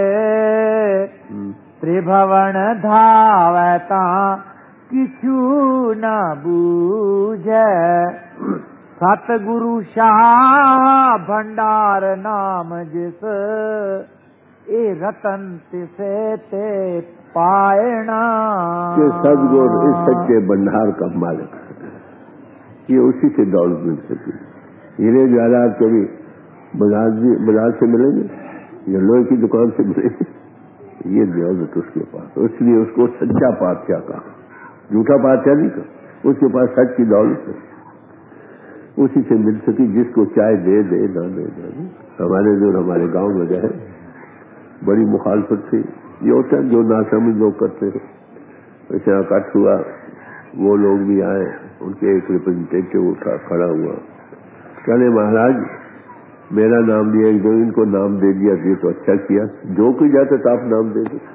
त्रिभुवन धावता किछु न बूझे। सतगुरु शाह भंडार नाम जिस ए रतन तिसे ते पायना। ये सदगुरु इस सच्चे भंडार का मालिक, ये उसी से दौलत मिल सकी। हीरे जवाहरात कभी बाजार से मिलेंगे या लोहे की दुकान से मिलेंगे, ये दौलत उसके पास। इसलिए उसको सच्चा पातशाह कहा, झूठा पातशाह नहीं कहा। उसके पास सच की दौलत है, उसी से मिल सकी। जिसको चाहे दे दे, ना दे दे। हमारे जो हमारे गांव में गए, बड़ी मुखालफत थी। ये होता है जो नासमझ लोग करते हैं। ऐसे इकट्ठ हुआ, वो लोग भी आए, उनके एक रिप्रेजेंटेटिव उठा खड़ा हुआ, कहने महाराज मेरा नाम लिया, जो इनको नाम दे दिया, ये तो अच्छा किया, जो कोई जाता तो आप नाम दे दो।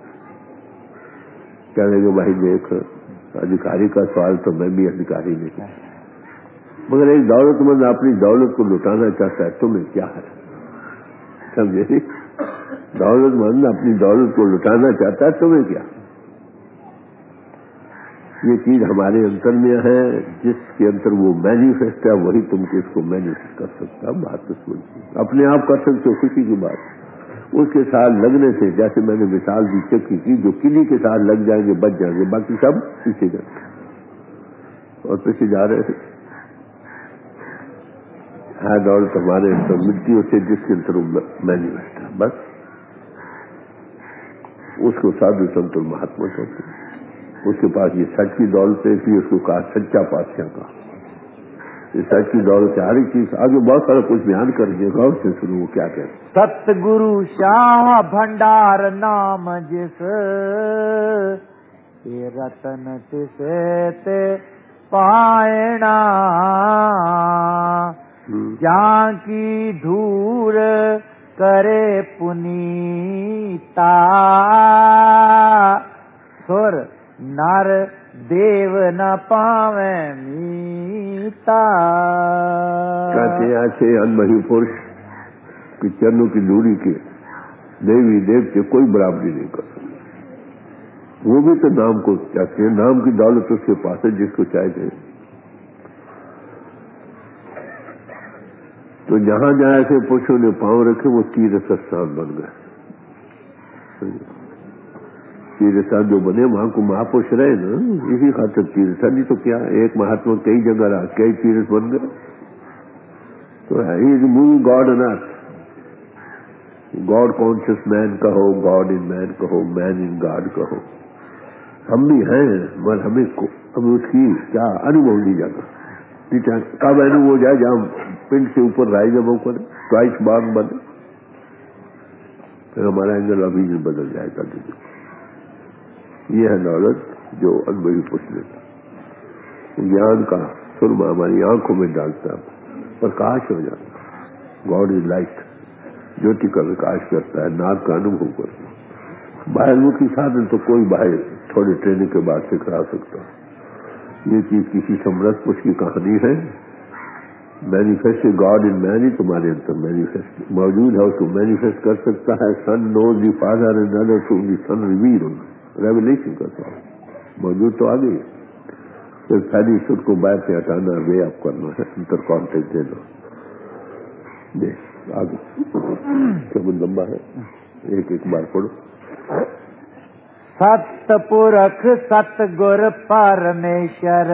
कहने को भाई देख, अधिकारी का सवाल तो मैं भी अधिकारी नहीं, मगर एक दौलतमंद अपनी दौलत को लुटाना चाहता है, तुम्हें क्या है? समझे? दौलतमंद अपनी दौलत को लुटाना चाहता है, तुम्हें क्या? ये चीज हमारे अंतर में है, जिसके अंतर वो मैनिफेस्ट है, वही तुमको इसको मैनिफेस्ट कर सकता। बात तो समझिए, अपने आप कर सकते हो, खुशी की बात। उसके साथ लगने से, जैसे मैंने मिसाल दी चक्की की, जो किली के साथ लग जाएंगे बच जाएंगे, बाकी सब पीछे गए और पीछे जा रहे थे। है दौलत हमारे अंदर मिट्टी से, जिसके अंदर मैनिफेस्ट है, बस उसको साधु संत महात्मा कहते हैं। उसके पास ये सच की दौलत है, इसलिए उसको कहा सच्चा पातशाह का। इस सच की दौलत से हर एक चीज आगे बहुत सारा कुछ बयान कर दिया। गौर से सुनो वो क्या कहते। सतगुरु शाह भंडार नाम जिस ये रतन तिसे ते पायना। जाकी धूर करे पुनीता सुर नर देव न पावे मीता। कहते ऐसे अनमही पुरुष के चरणों की दूरी के देवी देवते कोई बराबरी नहीं कर सकते। वो भी तो नाम को चाहते हैं, नाम की दौलत उसके पास है, जिसको चाहते हैं। तो जहां जहां ऐसे पुरुषों ने पांव रखे, वो तीर्थ स्थान बन गए। तीर्थ जो बने वहां को महापुरुष रहे ना, इसी खातिर तीर्थ। नहीं तो क्या, एक महात्मा कई जगह रहा, कई तीर्थ बन गए। तो he is moving God on earth. God conscious man कहो, गॉड इन मैन कहो, मैन इन गॉड कहो, हम भी हैं, मगर हमें उसकी क्या अनुभव नहीं जाता। कब अनुभव हो जाए, जहां पिंड से ऊपर राय जब करे, ट्वाइस बाग बने, پھر ہمارا اینگل ابھی نہیں بدل جائے گا. یہ ہے دولت جو انبہی پوچھ لیتا. گیان کا سرما ہماری آنکھوں میں ڈالتا پرکاش ہو جاتا. God is light. جوتی کا وکاس کرتا ہے، ناک کا انوبھو کرتا ہے. باہر مکھی سادھن تو کوئی باہر تھوڑی ٹریننگ کے بعد سکھا سکتا. یہ چیز کسی سمرت پوش کی کہانی ہے. مینیفیسٹ گاڈ ان مین ہی تمہارے اندر مینیفیسٹ موجود ہے، اس کو مینیفیسٹ کر سکتا ہے. Son knows the father and other to the son reveal revelation کرتا ہے. موجود تو آ گئی، پھر پھیلی خود کو باہر سے ہٹانا، وے اپ کرنا ہے، انٹر کانٹیکٹ دینا. دیکھ آگے سب لمبا ہے، ایک ایک بار پڑھو. ست پورخ ست گر پرمیشر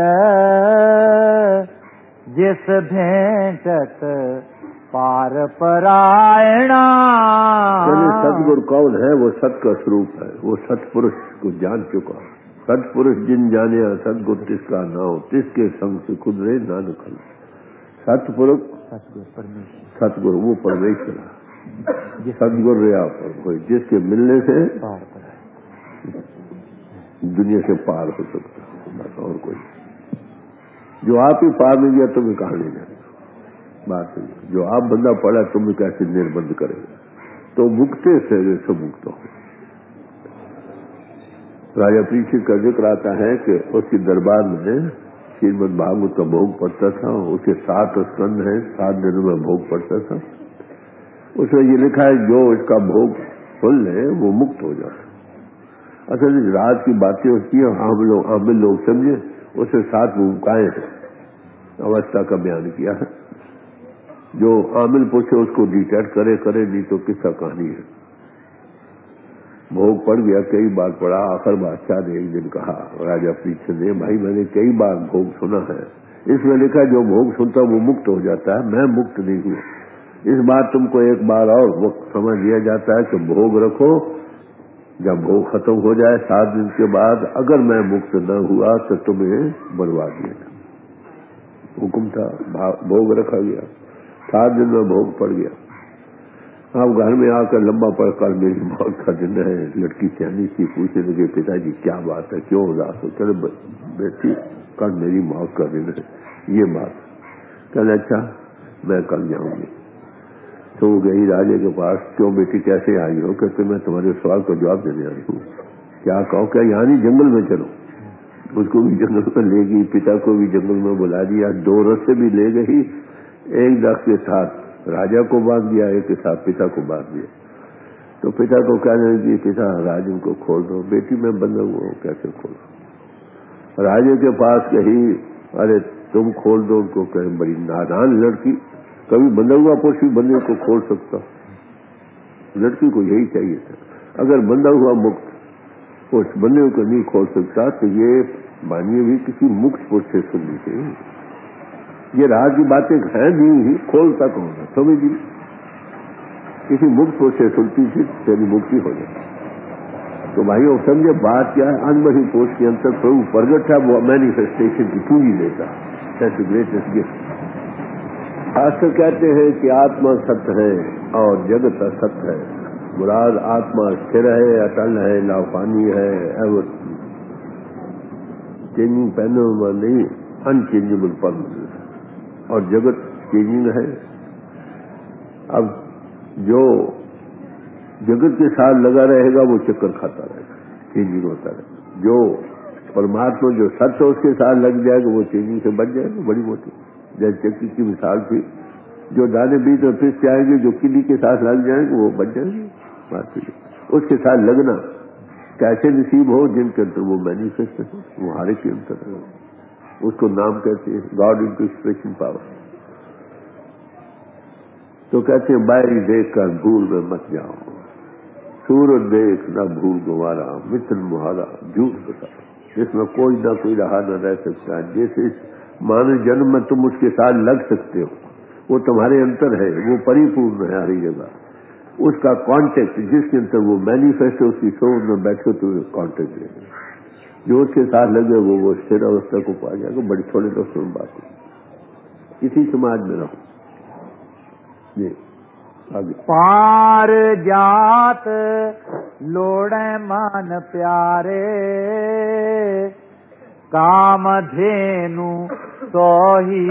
جس بھینٹت پار پرائنا. ستگر کون ہے؟ وہ ست کا سروپ ہے، وہ ست پرش کو جان چکا. ست پرش جن جانیا ست گر تس کا ناؤ، تس کے سنگ سے خدرے نہ نکل. ست پرش ستگر وہ پرمیشور ہے. ستگر ریا پر کوئی جس کے ملنے سے دنیا سے پار ہو سکتا ہے، بس اور کوئی. جو آپ ہی پار نہیں گیا تمہیں کہاں لے جائے گا. بات ہے جو آپ بندہ پڑا تمہیں کیسے نربند کرے گا. تو مکتے سے جیسے مکت ہو. راجا پریچت کا ذکر آتا ہے کہ اس کے دربار میں شریمد بھاگوت کا بھوگ پڑتا تھا. اس کے 7 اسکند ہیں، 7 دنوں میں بھوگ پڑتا تھا. اس میں یہ لکھا ہے جو اس کا بھوگ سن لے وہ مکت ہو جاتا. اصل رات کی باتیں ہوتی ہیں، عامل لوگ سمجھے اس سے 7 بھومکائیں ہیں. اوستھا کا بیان کیا ہے. جو عامل پوچھے اس کو ڈیٹیکٹ کرے نہیں تو قصہ کہانی ہے. بھوگ پڑ گیا، کئی بار پڑا. آخر بادشاہ نے ایک دن کہا راجا پریچت نے، بھائی میں نے کئی بار بھوگ سنا ہے، اس میں لکھا جو بھوگ سنتا وہ مکت ہو جاتا ہے. میں مکت نہیں ہوں. اس بار تم کو ایک بار اور وقت سمجھ لیا جاتا ہے کہ بھوگ رکھو. جب بھوگ ختم ہو جائے 7 دن کے بعد اگر میں مکت نہ ہوا تو تمہیں بڑھوا دیا جائے. حکم تھا، بھوگ رکھا گیا. 7 دن میں بھوگ پڑ گیا. اب گھر میں آ کر لمبا پڑ کر میری موت کا دن ہے. لڑکی سیانی سی پوچھنے لگے پتا جی کیا بات ہے، کیوں اداس ہو؟ چلے بیٹی کل میری موت کا دن ہے. یہ بات کل اچھا میں کل جاؤں گی. تو گئی راجے کے پاس. کیوں بیٹی کیسے آئی ہو؟ کہتے میں تمہارے سوال کا جواب دینے آئی ہوں. کیا کہو؟ کیا یعنی جنگل میں چلو. اس کو بھی جنگل میں لے گئی، پتا کو بھی جنگل میں بلا دیا. 2 رستے بھی لے گئی. ایک درخت کے ساتھ راجا کو باندھ دیا، ایک کے ساتھ پتا کو باندھ دیا. تو پتا کو کہنے لگی پتا راجن کو کھول دو. بیٹی میں بندھا ہوا ہوں کیسے کھولوں؟ راجے کے پاس کہی ارے تم کھول دو. ان کو کہیں بڑی نادان لڑکی، کبھی بندھا ہوا پوش بھی بندے کو کھول سکتا. لڑکی کو یہی چاہیے تھا. اگر بندھا ہوا مکت پوش بندے کو نہیں کھول سکتا تو یہ مانیے بھی کسی مکت پوش سے سننی چاہیے. یہ راز کی باتیں ہیں نہیں ہی، کھولتا کون ہے؟ سمجھ لی کسی مکت پوش سے سنتی تھی تیری مکتی ہو جائے. تو بھائیو سمجھے بات کیا ہے. انبہی پوش کے اندر پربھو پرگٹ ہے، وہ مینیفیسٹیشن کی پونجی دیتا ہے. Greatest gift. شاستر کہتے ہیں کہ آتما ست ہے اور جگت است ہے. مراد آتما استھر ہے، اٹل ہے، لافانی ہے، ایور چینجنگ پینو نہیں، انچینجبل پرماننٹ. اور جگت چینجنگ ہے. اب جو جگت کے ساتھ لگا رہے گا وہ چکر کھاتا رہے گا، چینجنگ ہوتا رہے گا. جو پرماتما جو ست ہے اس کے ساتھ لگ جائے گا وہ چینجنگ سے بچ جائے گا. بڑی موٹی جیسے چکی کی مثال تھی، جو دانے بیج اور پھر جائیں گے، جو کلی کے ساتھ لگ جائیں گے وہ بچ جائیں گے. بات اس کے ساتھ لگنا کیسے نصیب ہو جن کے اندر وہ مینیفیسٹ ہے، وہ ہر ایک کے اندر ہے. اس کو نام کہتے ہیں گاڈ انٹو ایکسپریشن پاور. تو کہتے ہیں باہری دیکھ کر بھول میں مت جاؤ، سورج دیکھ نہ بھول گوارا، متن مہارا جھوٹ بتا جس میں کوئی نہ کوئی رہا نہ رہ سکتا. جیسے مانو جنم میں تم اس کے ساتھ لگ سکتے ہو، وہ تمہارے اندر ہے، وہ پری پورن ہے ہر جگہ. اس کا کانٹیکٹ جس کے اندر وہ مینیفیسٹ ہے اس کی سوچ میں بیٹھو تو کانٹیکٹ لے گا. جو اس کے ساتھ لگے وہ استھر اوستھا کو پا جائے گا. بڑی تھوڑے دوستوں میں بات ہے. اسی سماج میں رہو. جی पार जात लोड़े मान प्यारे, काम धेनु तो ही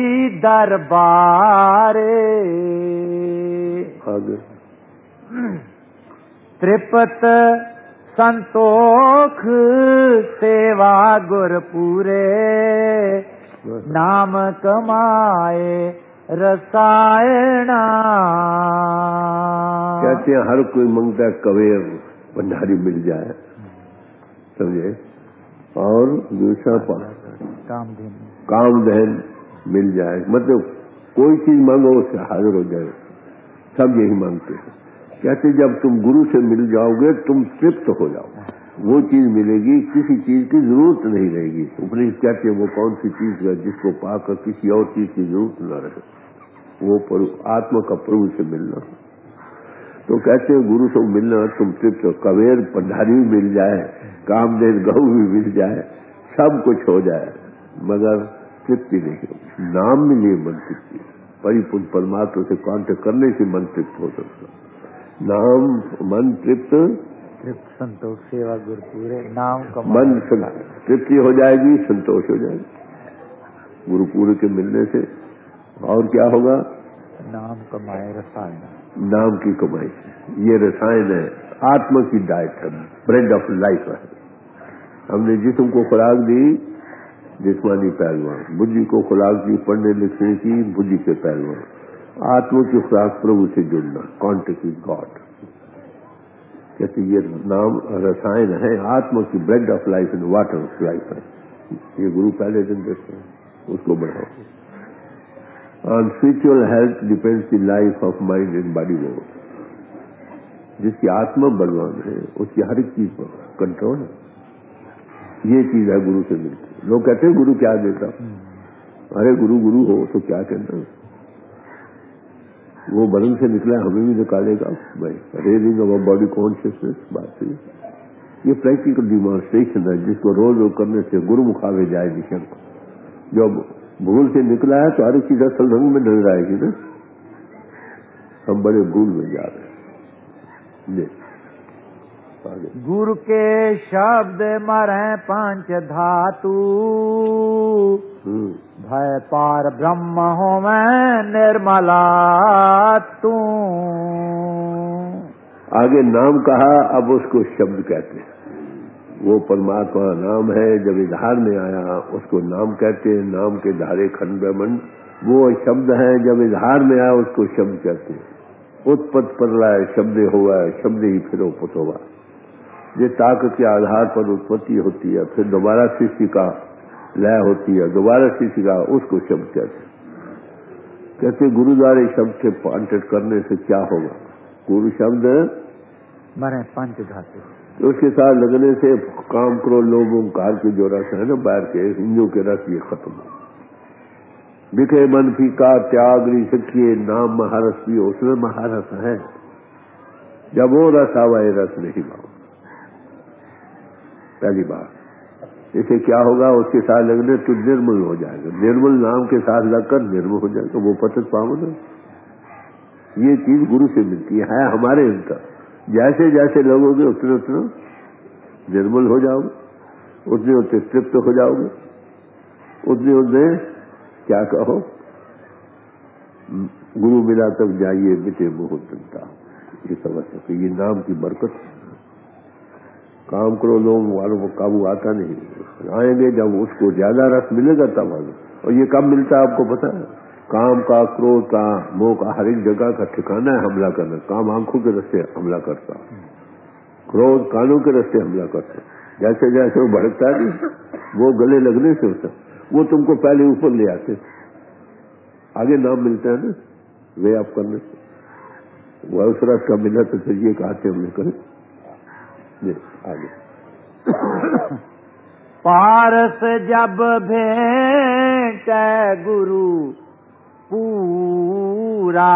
दरबारे। त्रिपत संतोख सेवा गुर पूरे, नाम कमाए रसायना। कहते हैं हर कोई मांगता है कबीर भंडारी मिल जाए, समझे, और दूसरा कामधेन मिल जाए, मतलब कोई चीज मांगो उससे हाजिर हो जाए, सब यही मांगते हैं। कहते जब तुम गुरु से मिल जाओगे तुम तृप्त हो जाओगे, वो चीज मिलेगी, किसी चीज की जरूरत नहीं रहेगी। उपनिषद कहते हैं वो कौन सी चीज है जिसको पाकर किसी और चीज की जरूरत न रहे, वो आत्मा का प्रभु से मिलना। तो कहते हैं गुरु से मिलना तुम तृप्त हो, कबीर भंडारी भी मिल जाए, कामधेन गऊ भी मिल जाए, सब कुछ हो जाए, मगर तृप्ति नहीं होगी। नाम मिले मन तृप्ति, परिपूर्ण परमात्मा से कांटेक्ट करने से मन तृप्त हो सकता। नाम मन तृप्त संतोष सेवा गुरु पूरे, नाम का मन तृप्ति हो जाएगी, संतोष हो जाएगी गुरु पूरे के मिलने से। और क्या होगा? नाम कमाए रसायन, नाम की कमाई, ये रसायन है, आत्मा की डाइट है, ब्रेड ऑफ लाइफ है। हमने जिस्म को खुराक दी, जिस्मानी पहलवान, बुद्धि को खुराक दी पढ़ने लिखने की, बुद्धि के पहलवान। आत्मा की खुराक प्रभु से जुड़ना, कॉन्टेक्ट विद गॉड। कहते ये नाम रसायन है, आत्मा की bread of life and water of life है। ये गुरु पहले दिन देते हैं, उसको बढ़ाओ। On spiritual health depends the life of mind and body both. जिसकी आत्मा बलवान है उसकी हर एक चीज पर कंट्रोल है। ये चीज है गुरु से मिलती। लोग कहते हैं गुरु क्या देता, अरे गुरु गुरु हो तो क्या कहना, वो बदन से निकला हमें भी निकालेगा भाई। रेजिंग अवर बॉडी कॉन्शियसनेस बात है, ये प्रैक्टिकल डिमॉन्स्ट्रेशन है जिसको रोज रोज करने से गुरुमुख आवे जाए दिशा को। जब भूल से निकला है तो हर चीज असल रंग में नजर आएगी ना। हम बड़े भूल में जा रहे हैं। गुरु के शब्द मरे पंच धातु, भय पार ब्रह्म हो मैं निर्मला तू। आगे नाम कहा, अब उसको शब्द कहते हैं। वो परमात्मा नाम है, जब इजहार में आया उसको नाम कहते हैं। नाम के धारे खंड ब्रह्मंड, वो शब्द है, जब इजहार में आया उसको शब्द कहते हैं। उत्पत्ति प्रलय शब्द हुआ, शब्द ही फिर उपत होगा। ये ताकत के आधार पर उत्पत्ति होती है, फिर दोबारा सृष्टि का लय होती है, दोबारा सृष्टि का, उसको शब्द कहते हैं। कहते गुरुद्वारे शब्द से कांटेक्ट करने से क्या होगा? गुरु शब्द मरे पंच धातु, तो उसके साथ लगने से काम क्रोध लोभ ओंकार के जो रस है ना बाहर के हिंदू के रस, ये खत्म हो। दिखे मन फीका त्याग री सखिए नाम महारस भी, उसमें महारस है। जब वो रस आवा, ये रस नहीं पाओ। पहली बात इसे क्या होगा, उसके साथ लगने तो निर्मल हो जाएगा। निर्मल नाम के साथ लगकर निर्मल हो जाएगा, वो पतत पावन। ये चीज गुरु से मिलती है हमारे अंदर। जैसे जैसे लगोगे उतने उतना निर्मल हो जाओगे, उतने उतने तृप्त हो जाओगे, उतने उतने क्या कहो, गुरु मिला तब जाइए मिटे मोह चिंता। ये समझ सके, ये नाम की बरकत। काम करो लोग वालों को काबू आता नहीं, आएंगे जब उसको ज्यादा रस मिलेगा तब आगे। और ये कब मिलता है आपको पता है? काम का, क्रोध का, मोह का, हर एक जगह का ठिकाना है हमला करना। काम आंखों के रस्ते हमला करता, क्रोध कानों के रस्ते हमला करता। जैसे जैसे वो भड़कता है वो गले लगने से होता, वो तुमको पहले ऊपर ले आते, आगे नाम मिलता है ना वे आप करने से। वो उस रस का मिला तो फिर ये कहते हमने करे आगे। पारस जब भेंट गुरु पूरा,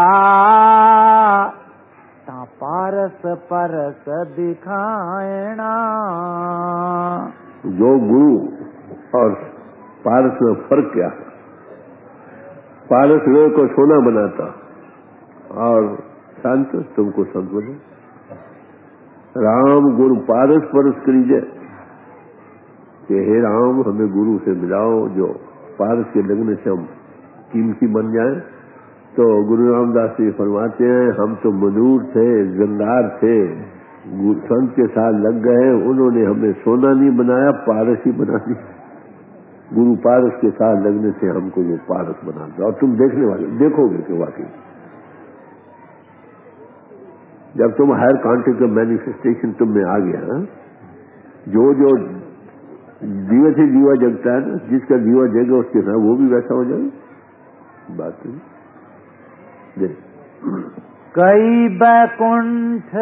ता पारस परस दिखाएना। जो गुरु और पारस में फर्क क्या है? पारस लोहे को सोना बनाता और संत तुमको संत बने। राम गुरु पारस परस करीजे कि हे राम हमें गुरु से मिलाओ जो पारस के लगने से हम कीमती बन जाए। तो गुरु रामदास जी फरमाते हैं हम तो मजदूर थे, जंगार थे, संत के साथ लग गए, उन्होंने हमें सोना नहीं बनाया, पारस ही बना दिया। गुरु पारस के साथ लगने से हमको वो पारस बना दिया। और तुम देखने वाले देखोगे कि वाकई जब तुम हायर कांटेक्ट का मैनिफेस्टेशन तुम में आ गया, जो जो दीवा से दीवा जगता है ना, जिसका दीवा जगेगा उसके साथ वो भी वैसा हो जाएगा। बात देख कई बैकुंठ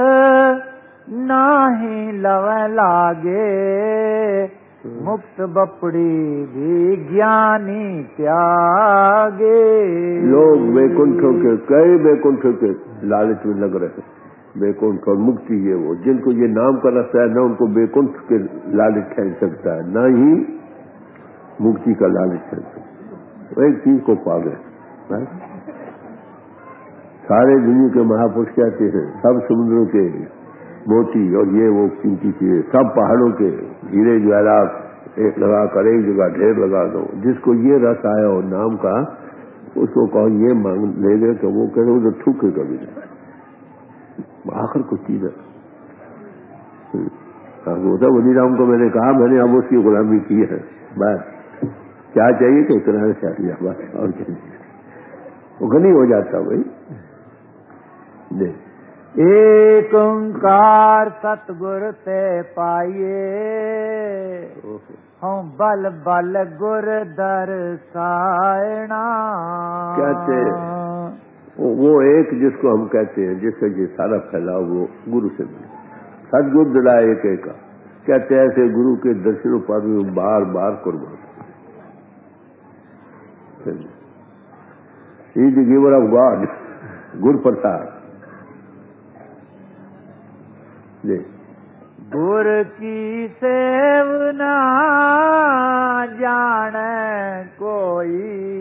नाही लव लागे, मुक्त बपड़ी भी ज्ञानी त्यागे। लोग बैकुंठों के कई बैकुंठों के लालच में लग रहे हैं। बैकुंठ और मुक्ति ये वो जिनको ये नाम का रस्ता है, न उनको बैकुंठ के लालच ठहर सकता है, न ही मुक्ति का लालच ठहर सकता है। एक चीज को पा गए। सारे दुनिया के महापुरुष कहते हैं सब समुद्रों के मोती और ये वो कीमती चीजें, सब पहाड़ों के हीरे जवाहरात एक लगा कर एक जगह ढेर लगा दो। जिसको ये रस आया हो नाम का, उसको कहो ये मांग ले गए तो वो कहे तो ठूके कभी नहीं। आखिर कुछ चीज है होता वली राम को मैंने कहा, मैंने अब उसकी गुलामी की है, बस क्या चाहिए कि इतना चाहिए, बस और क्या चाहिए। वो गनी हो जाता भाई। एक ओंकार सतगुर ते पाइए, हम बल बल गुर दर्शायना। कहते वो एक जिसको हम कहते हैं, जिसका ये सारा फैलाव वो गुरु से मिले। सदगुरु दिला एक एक का कहते हैं, ऐसे गुरु के दर्शनों पर भी बार बार कुर्बान। He the giver of God, गुरु प्रसाद। गुर की सेवना जाने कोई,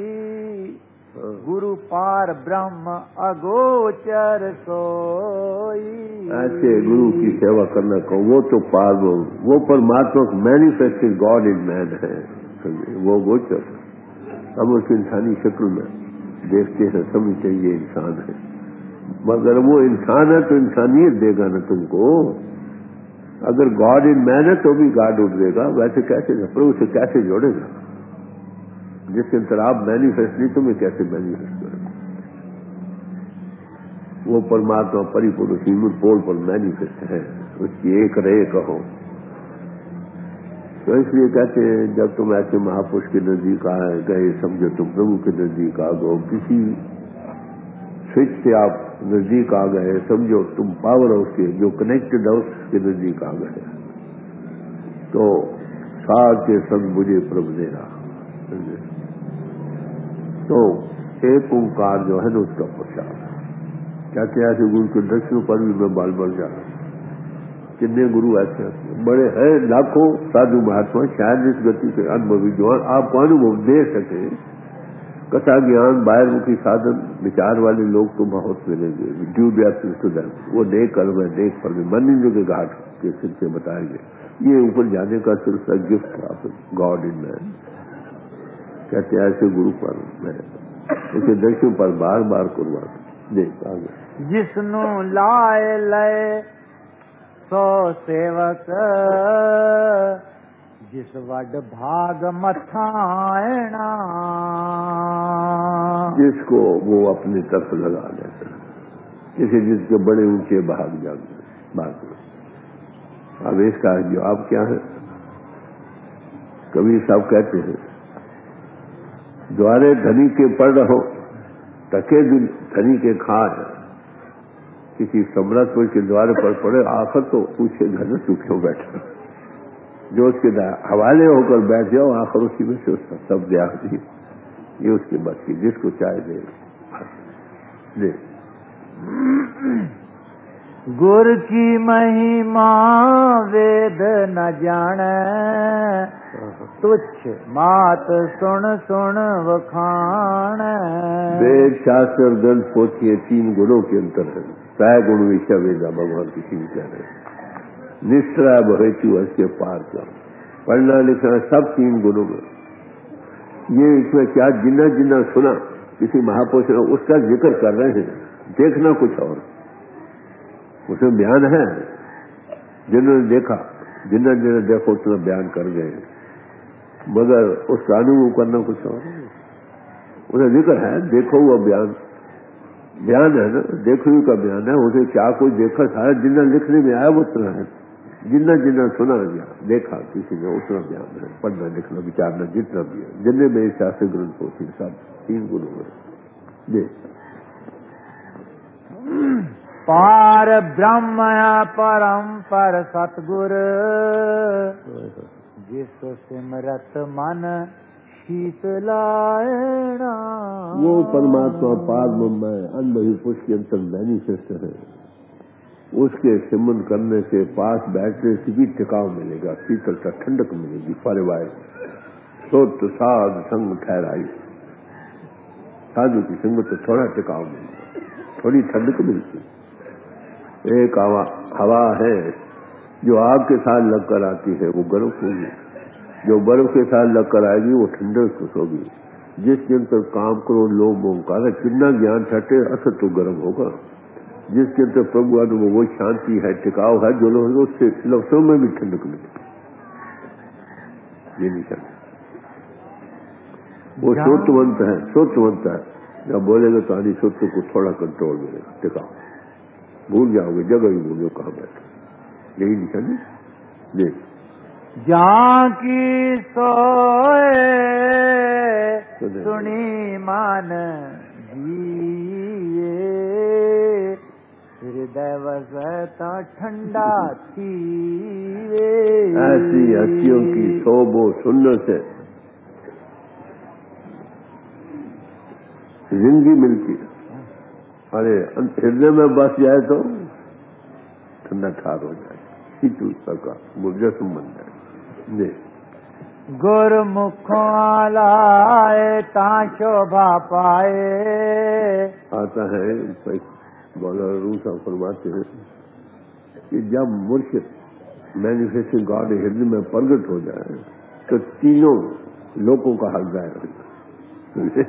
गुरु पार ब्रह्म अगोचर सोई। ऐसे गुरु की सेवा करना को वो तो पार वो परमात्मा मैनिफेस्टेड गॉड इन मैन है, वो गोचर। हम उसकी इंसानी शक्ल में देखते हैं, समझते हैं ये इंसान है, मगर वो इंसान है तो इंसानियत देगा ना तुमको। अगर गॉड इन मैन है तो भी गॉड उठ देगा, वैसे कैसे प्रभु से कैसे जोड़ेगा? जिसके अंदर आप मैनिफेस्ट नहीं, तुम्हें कैसे मैनिफेस्ट करेगा? वो परमात्मा परिपूर्ण ह्यूमन पोल पर मैनिफेस्ट है, उसकी एक रे कहो। तो इसलिए कहते हैं जब तुम ऐसे महापुरुष के नजदीक आए गए, समझो तुम प्रभु के नजदीक आ गए, किसी स्विच से आप नजदीक आ गए, समझो तुम पावर हाउस के जो कनेक्टेड हाउस के नजदीक आ गए, तो साथ के संग मुझे प्रभु दे रहा। तो एक ओंकार जो है ना उसका प्रचार कहते हैं। ऐसे गुरु के दर्शनों पर भी मैं बाल बाल जा रहा हूं। कितने गुरु ऐसे बड़े हैं, लाखों साधु महात्मा, शायद इस गति के अनुभवी जो आपको अनुभव दे सके। कथा ज्ञान बाहरमुखी साधन विचार वाले लोग तो बहुत मिलेंगे, ड्यू डेप्थ टू दैम, वो नेक कर्म है, नेक फल है, मनिंद्र के घाट के सिर से बताएंगे। ये ऊपर जाने का सिलसिला गिफ्ट था गॉड इन मैन। कहते ऐसे गुरु पर मैं उसे दर्शन पर बार बार कुर्बान देख आगे। जिसनु लाए लय सो सेवक, जिस वड भाग मथायणा। जिसको वो अपनी तरफ लगा लेता, किसी जिसके बड़े ऊंचे भाग भाग। अब इसका जवाब क्या है? कबीर साहब कहते हैं, द्वारे धनी के पड़ रहो, टके धनी के खाए। किसी सम्राट पुरुष के द्वारे पर पड़े, आखिर तो पूछे घर में तू क्यों बैठा? जो उसके हवाले होकर बैठ जाओ, आखिर उसी में से उसका सब दया दी, ये उसके बस की, जिसको चाहे दे। गुर की महिमा वेद न जाने, तुच्छ मात सुन सुन वखाण। वेद शास्त्र ग्रंथ पोथी 3 गुणों के अंतर है। त्रय गुण विषय वेदा भगवान किसी भी कह रहे हैं। निष्ठा भवेतु अस्य पार का पढ़ना लिखना सब 3 गुणों में। ये इसमें क्या जिन्ना जिन्ना सुना किसी महापुरुष ने उसका जिक्र कर रहे हैं, देखना कुछ और। उसमें बयान है, जिन्होंने देखा जिन्ना जिन्ना देखो उतना बयान कर गए, मगर उसका अनुभव करना कुछ और है। उसे जिक्र है, देखो हुआ बयान बयान है ना, देखो हुई का बयान है। उसे क्या कोई देखा सारा जिन्ना लिखने में आया वो उतना है, जिन्ना जिन्ना सुना गया देखा किसी ने उतना बयान है। पढ़ना लिखना विचारना जितना भी है, जितने में शास्त्र ग्रंथ होती सब 3 गुण हुए। पार ब्रह्म परम पर सतगुर, जिस सिमरत मन शीतलायणा। वो परमात्मा पार ब्रह्म है, अनुभवी पुरुष के अंतर मैनिफेस्ट है। उसके सिमरन करने से पास बैठने से भी टिकाव मिलेगा, शीतलता ठंडक मिलेगी। परिवार सोत साध संग ठहराई, साधु की संगत तो थोड़ा टिकाव मिलेगा, थोड़ी ठंडक मिलती। एक हवा है जो आग के साथ लगकर आती है वो गर्म होगी, जो बर्फ के साथ लगकर आएगी वो ठंडक होगी। जिसके अंदर काम करो लोभ मोह का कितना ज्ञान छटे असत तो गर्म होगा। जिसके अंदर प्रभु अनुभव वो शांति है, टिकाव है, जो लोग उससे लफ्जों में भी ठंडक मिलेगी। ये निशान वो श्रोतवंत है, श्रोतवंत है। जब बोलेगा तो आदि श्रोत को थोड़ा कंट्रोल मिलेगा, टिकाव। भूल जाओगे, जगह ही भूलो कहाँ बैठे। यही निशानी देख जहाँ की सोए सुनी मान जिए, हृदय वसता ठंडा थी। ऐसी हस्तियों की शोभो सुनने से जिंदगी मिलती है। अरे हृदय में बस जाए तो ठंडा ठार हो जाए, शीतल का मुर्जसम बन जाए। गुरमुखों लाए ता शोभा पाए। आता है मौलाना रूम साहब फरमाते हैं कि जब मुर्शिद मैनिफेस्टिंग गॉड हृदय में प्रगट हो जाए तो तीनों लोगों का हक जाएगा।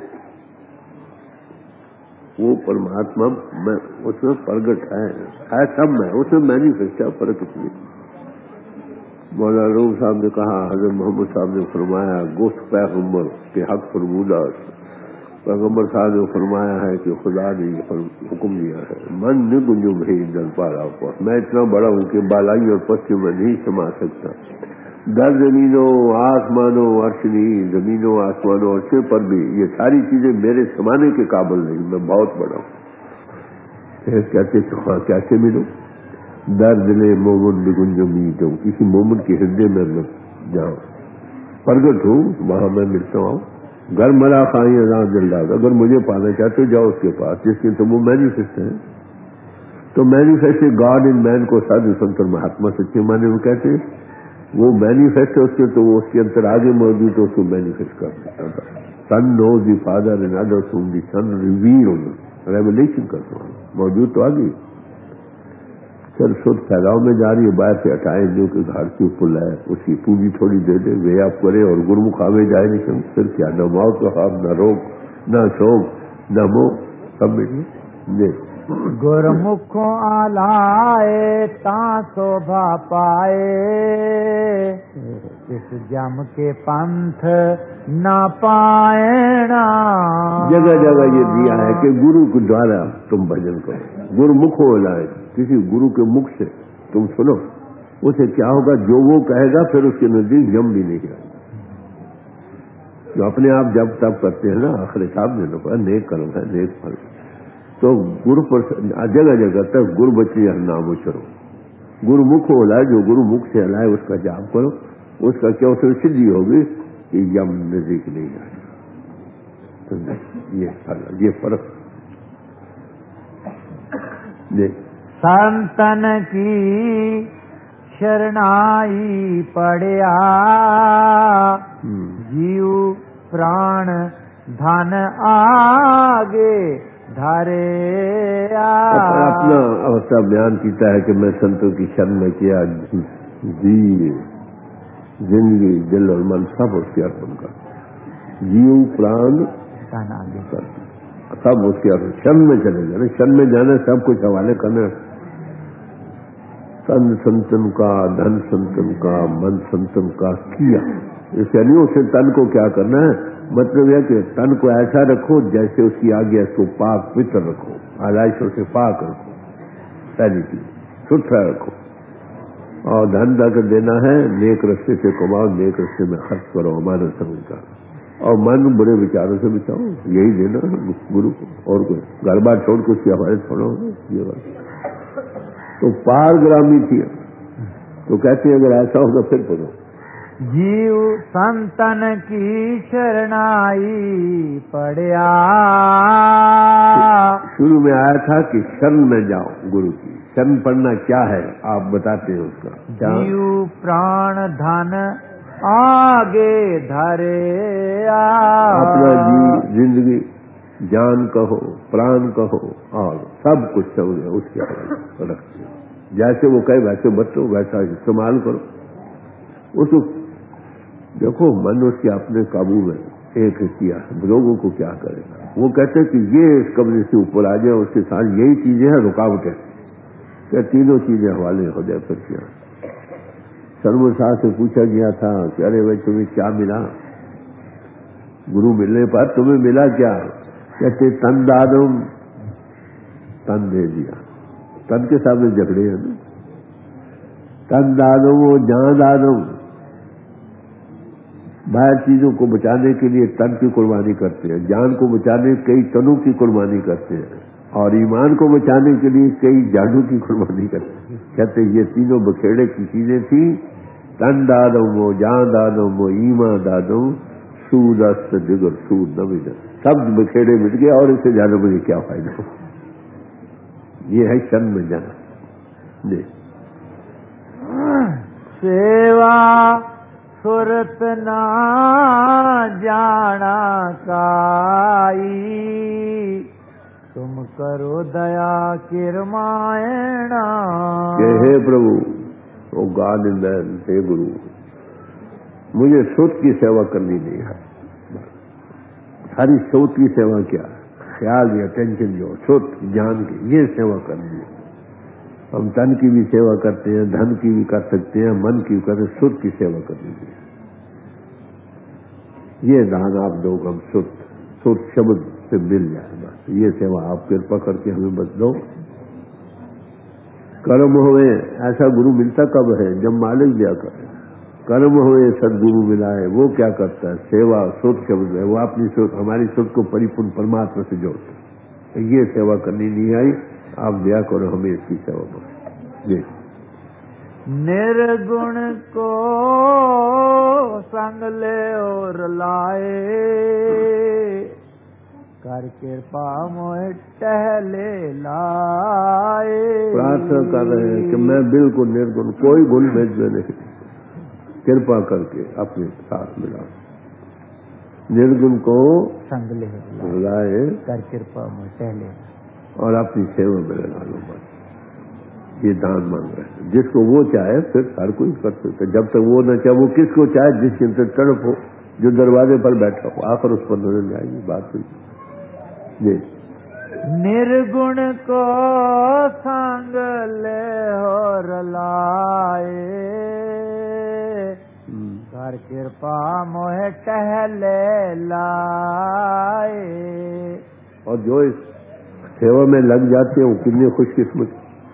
वो परमात्मा में उसमें प्रगट है सब में, उसमें मैनिफेस्ट है, फर्क इसलिए। मौलाना रूम साहब ने कहा, हजरत मोहम्मद साहब ने फरमाया गोश्त पैगम्बर के हक फरमूदा, पैगम्बर साहब ने फरमाया है कि खुदा ने हुक्म दिया है, मन न गुंजो भाई दल पारा पर, मैं इतना बड़ा हूं कि बालाई और पश्चिम में नहीं समा सकता। दर जमीनों आसमानों अर्शनी, जमीनों आसमानों अर्शे पर भी ये सारी चीजें मेरे समाने के काबिल नहीं, मैं बहुत बड़ा हूं। कहते कैसे मिलूं? दर्द ले मोमन निगुंज मीटो, किसी मोमन के हृदय में मैं जाऊं, प्रगट हूं, वहां मैं मिलता हूं। घर मरा खाई रात जल्दा, अगर मुझे पाना चाहते हो जाओ उसके पास, जिसके तो वो मैनिफेस्ट है। तो मैनिफेस्ट गॉड इन मैन को साधु संत महात्मा सच्चे माने वो कहते हैं, वो मैनिफेस्ट है उसके, तो वो उसके अंतर आगे मौजूद है, उसको मैनिफेस्ट कर सकता था। Son knows the father in others whom the son revealed, revelation करता हूँ, मौजूद तो आगे। सर शुद्ध फैलाव में जा रही है, बाहर से हटाए जो कि घर के ऊपर है, उसकी पूंजी थोड़ी दे दे, वे आप करे और गुरमुख आवे जाए नहीं, फिर क्या न मौत तो हम न रोग न शोक न मोह सब मिले। गुरमुखों आलाए ता शोभा पाए, इस जम के पंथ न पाएना। जगह जगह ये दिया है कि गुरु के द्वारा तुम भजन करो, गुरुमुखों लाए, किसी गुरु के मुख से तुम सुनो, उसे क्या होगा, जो वो कहेगा फिर उसके नजदीक जम भी नहीं आएगा। जो अपने आप जब तब करते हैं ना, आखिर साहब ने तो नेक कर्म है, नेक फल, तो गुरु पर जगह जगह तक गुरु बची हर नाम उचरो, गुरुमुख हो लाए, जो गुरु मुख से हलाए उसका जाप करो, उसका क्या उसमें सिद्धि होगी कि यम नजदीक नहीं आएगा। ये फर्क संतन की शरणाई पड़िया जीव प्राण धन आगे धारे। अपना अवस्था बयान कीता है कि मैं संतों की शरण में किया, जी जिंदगी दिल और मन सब उसके अर्पण कर, जीव प्राण धन आगे सब उसके अर्पण। शरण में चले जाना, शरण में जाना सब कुछ हवाले करना, तन संतन का, धन संतन का, मन संतन का किया। इससे नहीं उसे तन को क्या करना है, मतलब यह कि तन को ऐसा रखो जैसे उसकी आज्ञा, इसको पाक पवित्र रखो, आलाइशों से पाक रखो, पहली चीज सुथरा रखो। और धन जाकर देना है, नेक रस्ते से कमाओ, नेक रस्ते में खर्च करो, हमारे समझ का। और मन बुरे विचारों से बचाओ, यही देना गुरु को। और कोई घर बार छोड़ के उसकी हमारे छोड़ो, ये बात तो पारग्रामी थी। तो कहते हैं अगर ऐसा होगा फिर पढ़ो, जीव संतन की शरणाई पड़िया। शुरू में आया था कि शरण में जाओ गुरु की। शरण पढ़ना क्या है आप बताते हैं उसका क्या? जीव प्राण धन आगे धरे। अपना जिंदगी जान कहो, प्राण कहो और सब कुछ समझो उसके आगे रखते। जैसे वो कहे वैसे बचो, वैसा इस्तेमाल करो उसको। देखो मन उसके अपने काबू में एक किया, लोगों को क्या करेगा। वो कहते हैं कि ये इस कब्जे से ऊपर आ जाए, उसके साथ यही चीजें हैं रुकावटें, क्या तीनों चीजें हवाले हो जाए। फिर क्या शर्मा साहब से पूछा गया था कि अरे भाई तुम्हें क्या मिला, गुरु मिलने पर तुम्हें मिला क्या? कहते तन दादम, तन दे दिया। तन के सामने झगड़े हैं ना, तन दादम वो जान दादम। बाहर चीजों को बचाने के लिए तन की कुर्बानी करते हैं, जान को बचाने कई तनों की कुर्बानी करते हैं, और ईमान को बचाने के लिए कई जानों की कुर्बानी करते हैं। कहते ये तीनों बखेड़े की चीजें थी, तन दादम वो, जान दादम वो, ईमान दादम, सूद अस्त दिगर सूद न मिल, सब बखेड़े मिट गए और इससे ज्यादा मुझे क्या फायदा। ये है शरण में जाना। देख सेवा सुरत ना जाना काई, तुम करो दया किरमायणा। हे प्रभु, ओ गॉड इन द हे गुरु, मुझे सोच की सेवा करनी नहीं है। सारी सोच की सेवा क्या, ख्याल या टेंशन जो सोच ज्ञान की, ये सेवा करनी है। हम तन की भी सेवा करते हैं, धन की भी कर सकते हैं, मन की भी करते हैं, सुध की सेवा करनी है। ये दान आप दो, हम सुध शब्द से मिल जाए, बस ये सेवा आप कृपा करके हमें बस दो। कर्म हुए ऐसा गुरु मिलता कब है, जब मालिक दिया करे। कर्म हुए सदगुरु मिला है, वो क्या करता है, सेवा सुध शब्द है, वो अपनी सुध, हमारी सुध को परिपूर्ण परमात्मा से जोड़ता है। ये सेवा करनी नहीं आई, आप दया करो हमें इसकी सेवा करो। जी निर्गुण को संग ले और लाए, कर कृपा मोह टहले लाए। प्रार्थना कर रहे हैं कि मैं बिल्कुल निर्गुण, कोई गुण भेज दे नहीं, कृपा करके अपने साथ मिला। निर्गुण को संग ले लाए, कर कृपा मोह टहले और अपनी सेवा में लगा लो। बस ये दान मांग रहे हैं, जिसको वो चाहे फिर हर कोई कर सकता है। जब तक वो न चाहे, वो किसको चाहे, जिसके अंदर तड़प हो, जो दरवाजे पर बैठा हो, आकर उस पर नजर जाएगी। बात हुई जी। निर्गुण को संग ले और लाए, कर कृपा मोह टहले लाए। और जो इस सेवा में लग जाते हैं वो कितने खुशकिस्मत।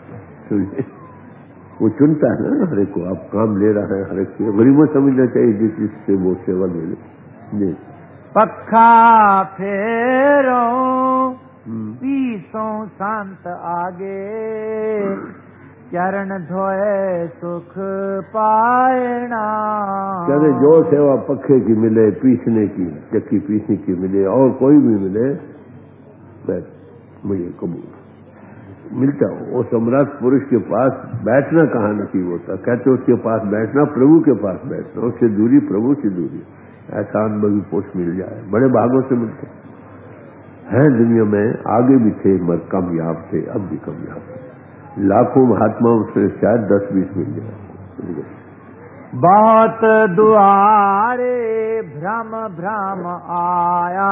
वो चुनता है ना हर एक को, आप काम ले रहा है हर एक से। गरीबों समझना चाहिए जिस जिससे वो सेवा ले ले। पक्खा फेरो पीसों संत आगे, चरण धोए सुख पाएना। कहते जो सेवा पक्खे की मिले, पीसने की, चक्की पीसने की मिले, और कोई भी मिले, बस मुझे कबूल। ملتا ہو. وہ سمرتھ پरुष کے پاس بیٹھنا کہاں نصیب ہوتا؟ کہتے اس کے پاس بیٹھنا پربھو کے پاس بیٹھنا، اس سے دوری پربھو سے دوری. ایسا انبھوی پوش مل جائے. بڑے بھاگوں سے ملتے ہیں دنیا میں. آگے بھی تھے مگر کامیاب تھے، اب بھی کامیاب تھے. لاکھوں مہاتما سے شاید 10-20 مل جائے. بہت دوارے بھرم بھرم آیا،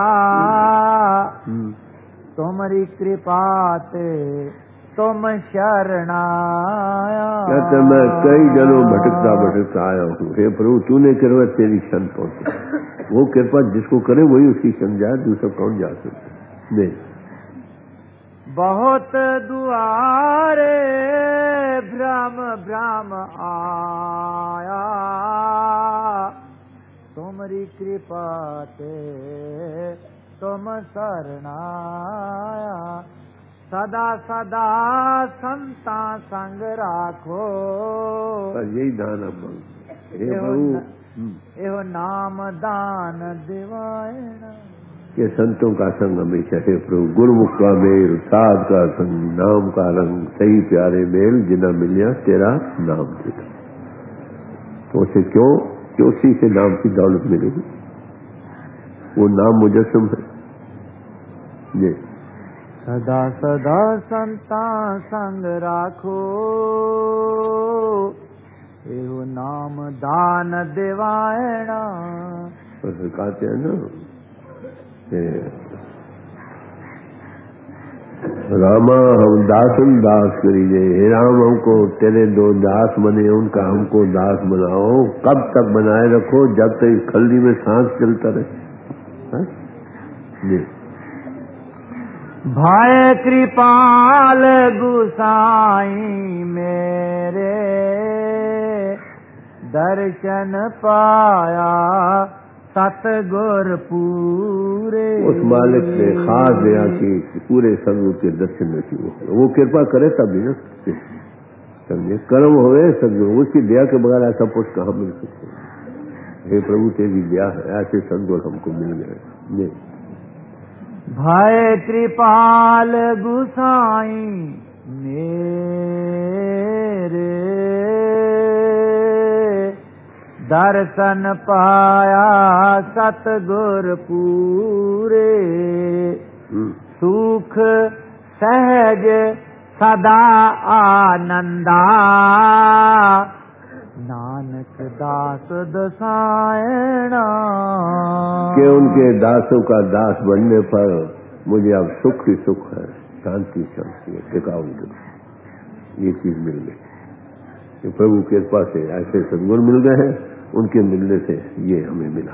تمہاری کرپا تے تم شرن آیا. کہتے میں کئی جنوں بھٹکتا بھٹکتا آیا ہوں. ہے پربھو تو نے کروا تیری شن پہنچے. وہ کرپا جس کو کرے وہی اس کی شن جائے، دوسرا کون جا سکتا نہیں. بہت دوارے بھرم بھرم آیا، تمہاری کرپا تے تم شرن آیا. سدا سدا سنتا سنگ راکھو، یہی دان اب یہ نام دان دیوائنا. کہ سنتوں کا سنگ ہمیشہ ہے پربھو. گرمکھ کا میل، سادھ کا سنگ، نام کا رنگ، صحیح پیارے میل جنا ملیا تیرا نام دیکھا. تو اسے کیوں کہ اسی سے نام کی دولت ملے گی. وہ نام مجسم ہے. جی سدا سدا سنتا سنگ راکھو، یہ نام دان دیوائنا. کہتے ہیں نا راما ہم داسن داس کریجے. ہے رام ہم کو تیرے دو داس بنے، ان کا ہم کو داس بناؤ. کب تک بنائے رکھو؟ جب تک کھلڑی میں سانس چلتا رہے. جی بھائے کرپال گسائی میرے، درشن پایا ست گر پورے. اس مالک نے خاص دیا کہ پورے سنگوں کے درشن نصیب ہو. وہ کرپا کرے تبھی نا سمجھے. کرم ہوئے سنگوں، اس کی دیا کے بغیر ایسا پوش کہاں مل سکتے. ہے پربھو تیری دیا ہے، ایسے سنگور ہم کو مل گئے. جی بھائے کرپال گسائی میرے، درشن پایا ست گر پورے. سکھ سہج سدا آنندا، نانک داس دسائنا. کہ ان کے داسوں کا داس بننے پر مجھے اب سکھ ہی سکھ ہے، شانتی شانتی ہے، ٹکاؤ. یہ چیز مل گئی کہ پربھو کے پاس سے ایسے سدگن مل گئے ہیں. ان کے ملنے سے یہ ہمیں ملا.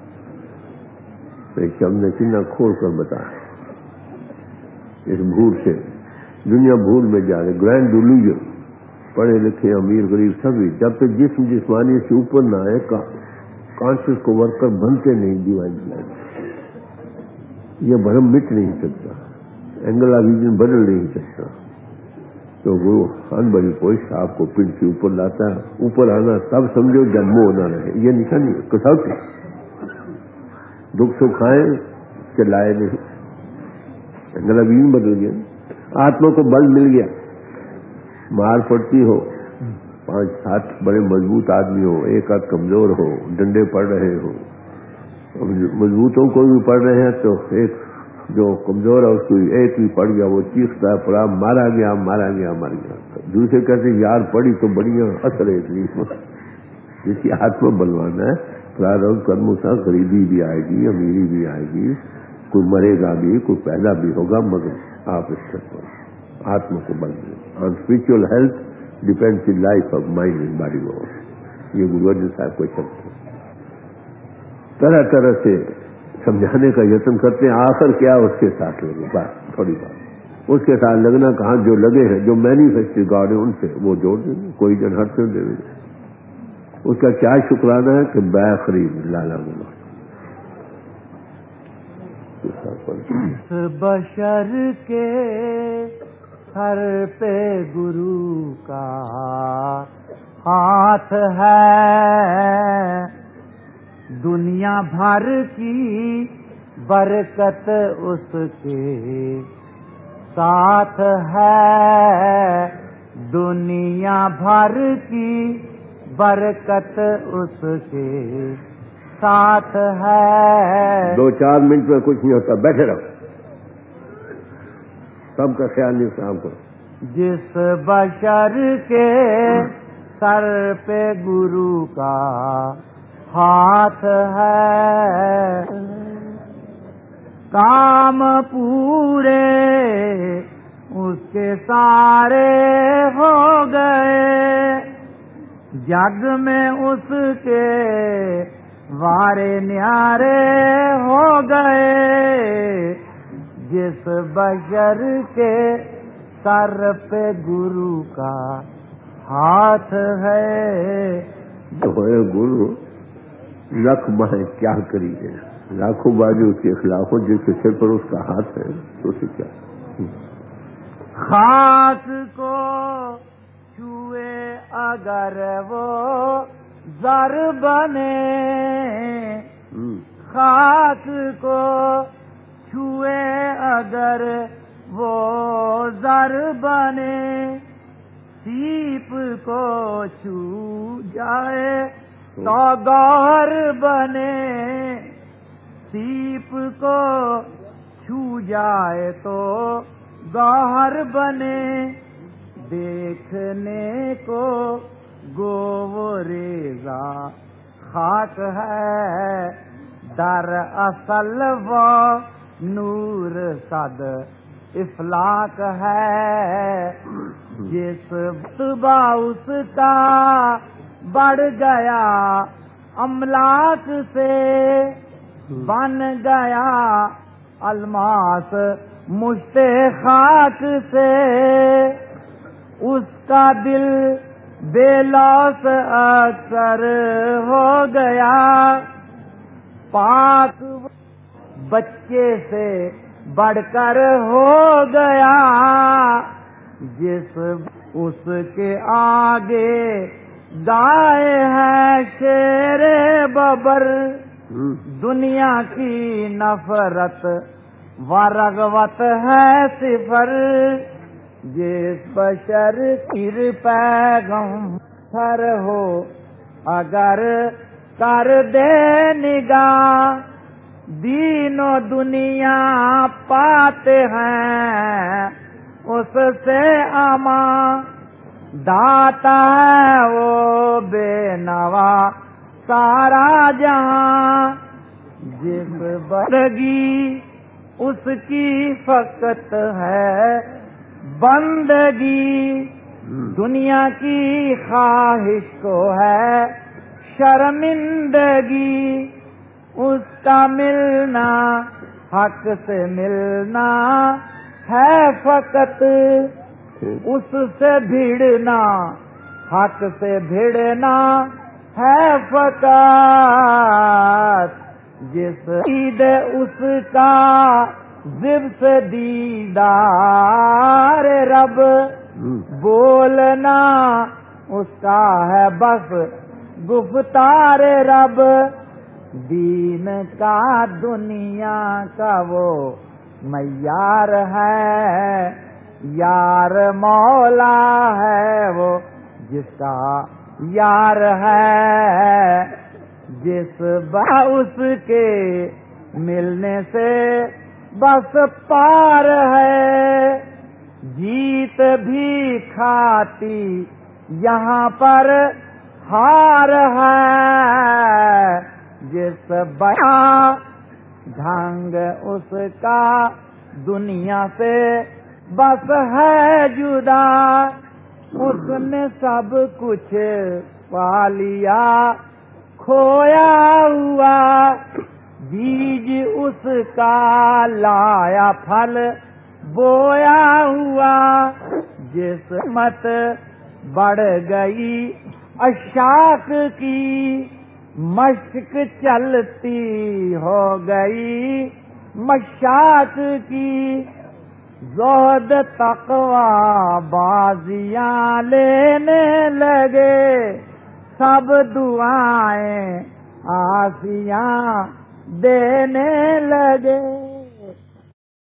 تو ہم نے چنا کھول کر بتایا. اس بھول سے دنیا بھول میں جا رہے. گرینڈ ڈیلیوژن، پڑھے لکھے امیر غریب سبھی، جب تک جسم جسمانی سے اوپر نہ آئے کانشیس کو ورکر بنتے نہیں. ڈیوائن پلان یہ بھرم مٹ نہیں سکتا، اینگل آف ویژن بدل نہیں سکتا. تو وہ انبری پوش آپ کو پیڑ سے اوپر لاتا ہے. اوپر آنا تب سمجھو جب منہ نہ رہے. یہ نشانی کسوٹی. دکھ سکھ آئے کہ لائے نہیں. اینگل آف ویژن بدل گیا. آتما کو بل مل گیا. مار پڑتی ہو، 5-7 بڑے مضبوط آدمی ہو، ایک آدھ کمزور ہو، ڈنڈے پڑ رہے ہو. مضبوطوں کو بھی پڑ رہے ہیں تو ایک جو کمزور ہے اس کو ایک بھی پڑ گیا، وہ چیختا ہے پڑا مارا گیا مارا گیا مر گیا. دوسرے کہتے یار پڑی تو بڑھیا اثر ہے. جس کی آتما بلوان ہے پراربھ کرموں سے غریبی بھی آئے گی، امیری بھی آئے گی، کوئی مرے گا بھی، کوئی پیدا بھی ہوگا، مگر آپ اس سے آتما کو بل دیں. اور spiritual health depends in life of mind and body اور. یہ گرو ارجن صاحب کو شبد طرح طرح سے سمجھانے کا یتن کرتے ہیں. آخر کیا اس کے ساتھ لگے. بات تھوڑی بات اس کے ساتھ لگنا کہاں. جو لگے ہیں جو مینیفیسٹڈ گاڈ ہے ان سے وہ جوڑ دیں گے. کوئی جن ہٹ سے دے دیں. اس کا کیا شکرانہ ہے کہ بے خرید لالا گنا. اس بشر کے سر پہ گرو کا ہاتھ ہے، دنیا بھر کی برکت اس کے ساتھ ہے دنیا بھر کی برکت اس کے ساتھ ہے. 2-4 منٹ میں کچھ نہیں ہوتا، بیٹھے رہو، سب کا خیال نہیں کام کرو. جس بشر کے سر پہ گرو کا ہاتھ ہے، کام پورے اس کے سارے ہو گئے، جگ میں اس کے وارے نیارے ہو گئے. جس بشر کے سر پہ گرو کا ہاتھ ہے. گرو لکھ ماہ کیا کری ہے، لاکھوں بازی اس کے خلاف ہو، جس کے سر پر اس کا ہاتھ ہے تو اسے کیا. خاک کو چھوئے اگر وہ زر بنے، خاک کو چھوئے اگر وہ زر بنے، سیپ کو چھو جائے تو گوہر بنے، سیپ کو چھو جائے تو گوہر بنے. دیکھنے کو گوریزا خاک ہے، در اصل وہ نور صد افلاک ہے. جس صبح اس کا بڑھ گیا املاک سے، بن گیا الماس مشت خاک سے. اس کا دل بے لوث اکثر ہو گیا، پاک بچے سے بڑھ کر ہو گیا. جس اس کے آگے گائے ہے شیر ببر، دنیا کی نفرت و رغبت ہے صفر. جس بشر کی پیغم سر ہو اگر کر دے نگاہ، دین و دنیا پاتے ہیں اس سے امان. داتا ہے وہ بے نوا سارا جہاں، جس بندگی اس کی فقط ہے بندگی. دنیا کی خواہش کو ہے شرمندگی، اس کا ملنا حق سے ملنا ہے فقط، اس سے بھیڑنا حق سے بھیڑنا ہے فقط. جس عید اس کا زب سے دیدار رب، بولنا اس کا ہے بس گفتار رب. دین کا دنیا کا وہ معیار ہے، یار مولا ہے وہ جس کا یار ہے. جس اس کے ملنے سے بس پار ہے، جیت بھی کھاتی یہاں پر ہار ہے. جس بیاں ڈھنگ اس کا دنیا سے بس ہے جدا، اس نے سب کچھ پا لیا کھویا ہوا. بیج اس کا لایا پھل بویا ہوا، جس مت بڑھ گئی اشاک کی، مشق چلتی ہو گئی مشاک کی. زہد تقوی بازیاں لینے لگے، سب دعائیں آسیاں دینے لگے.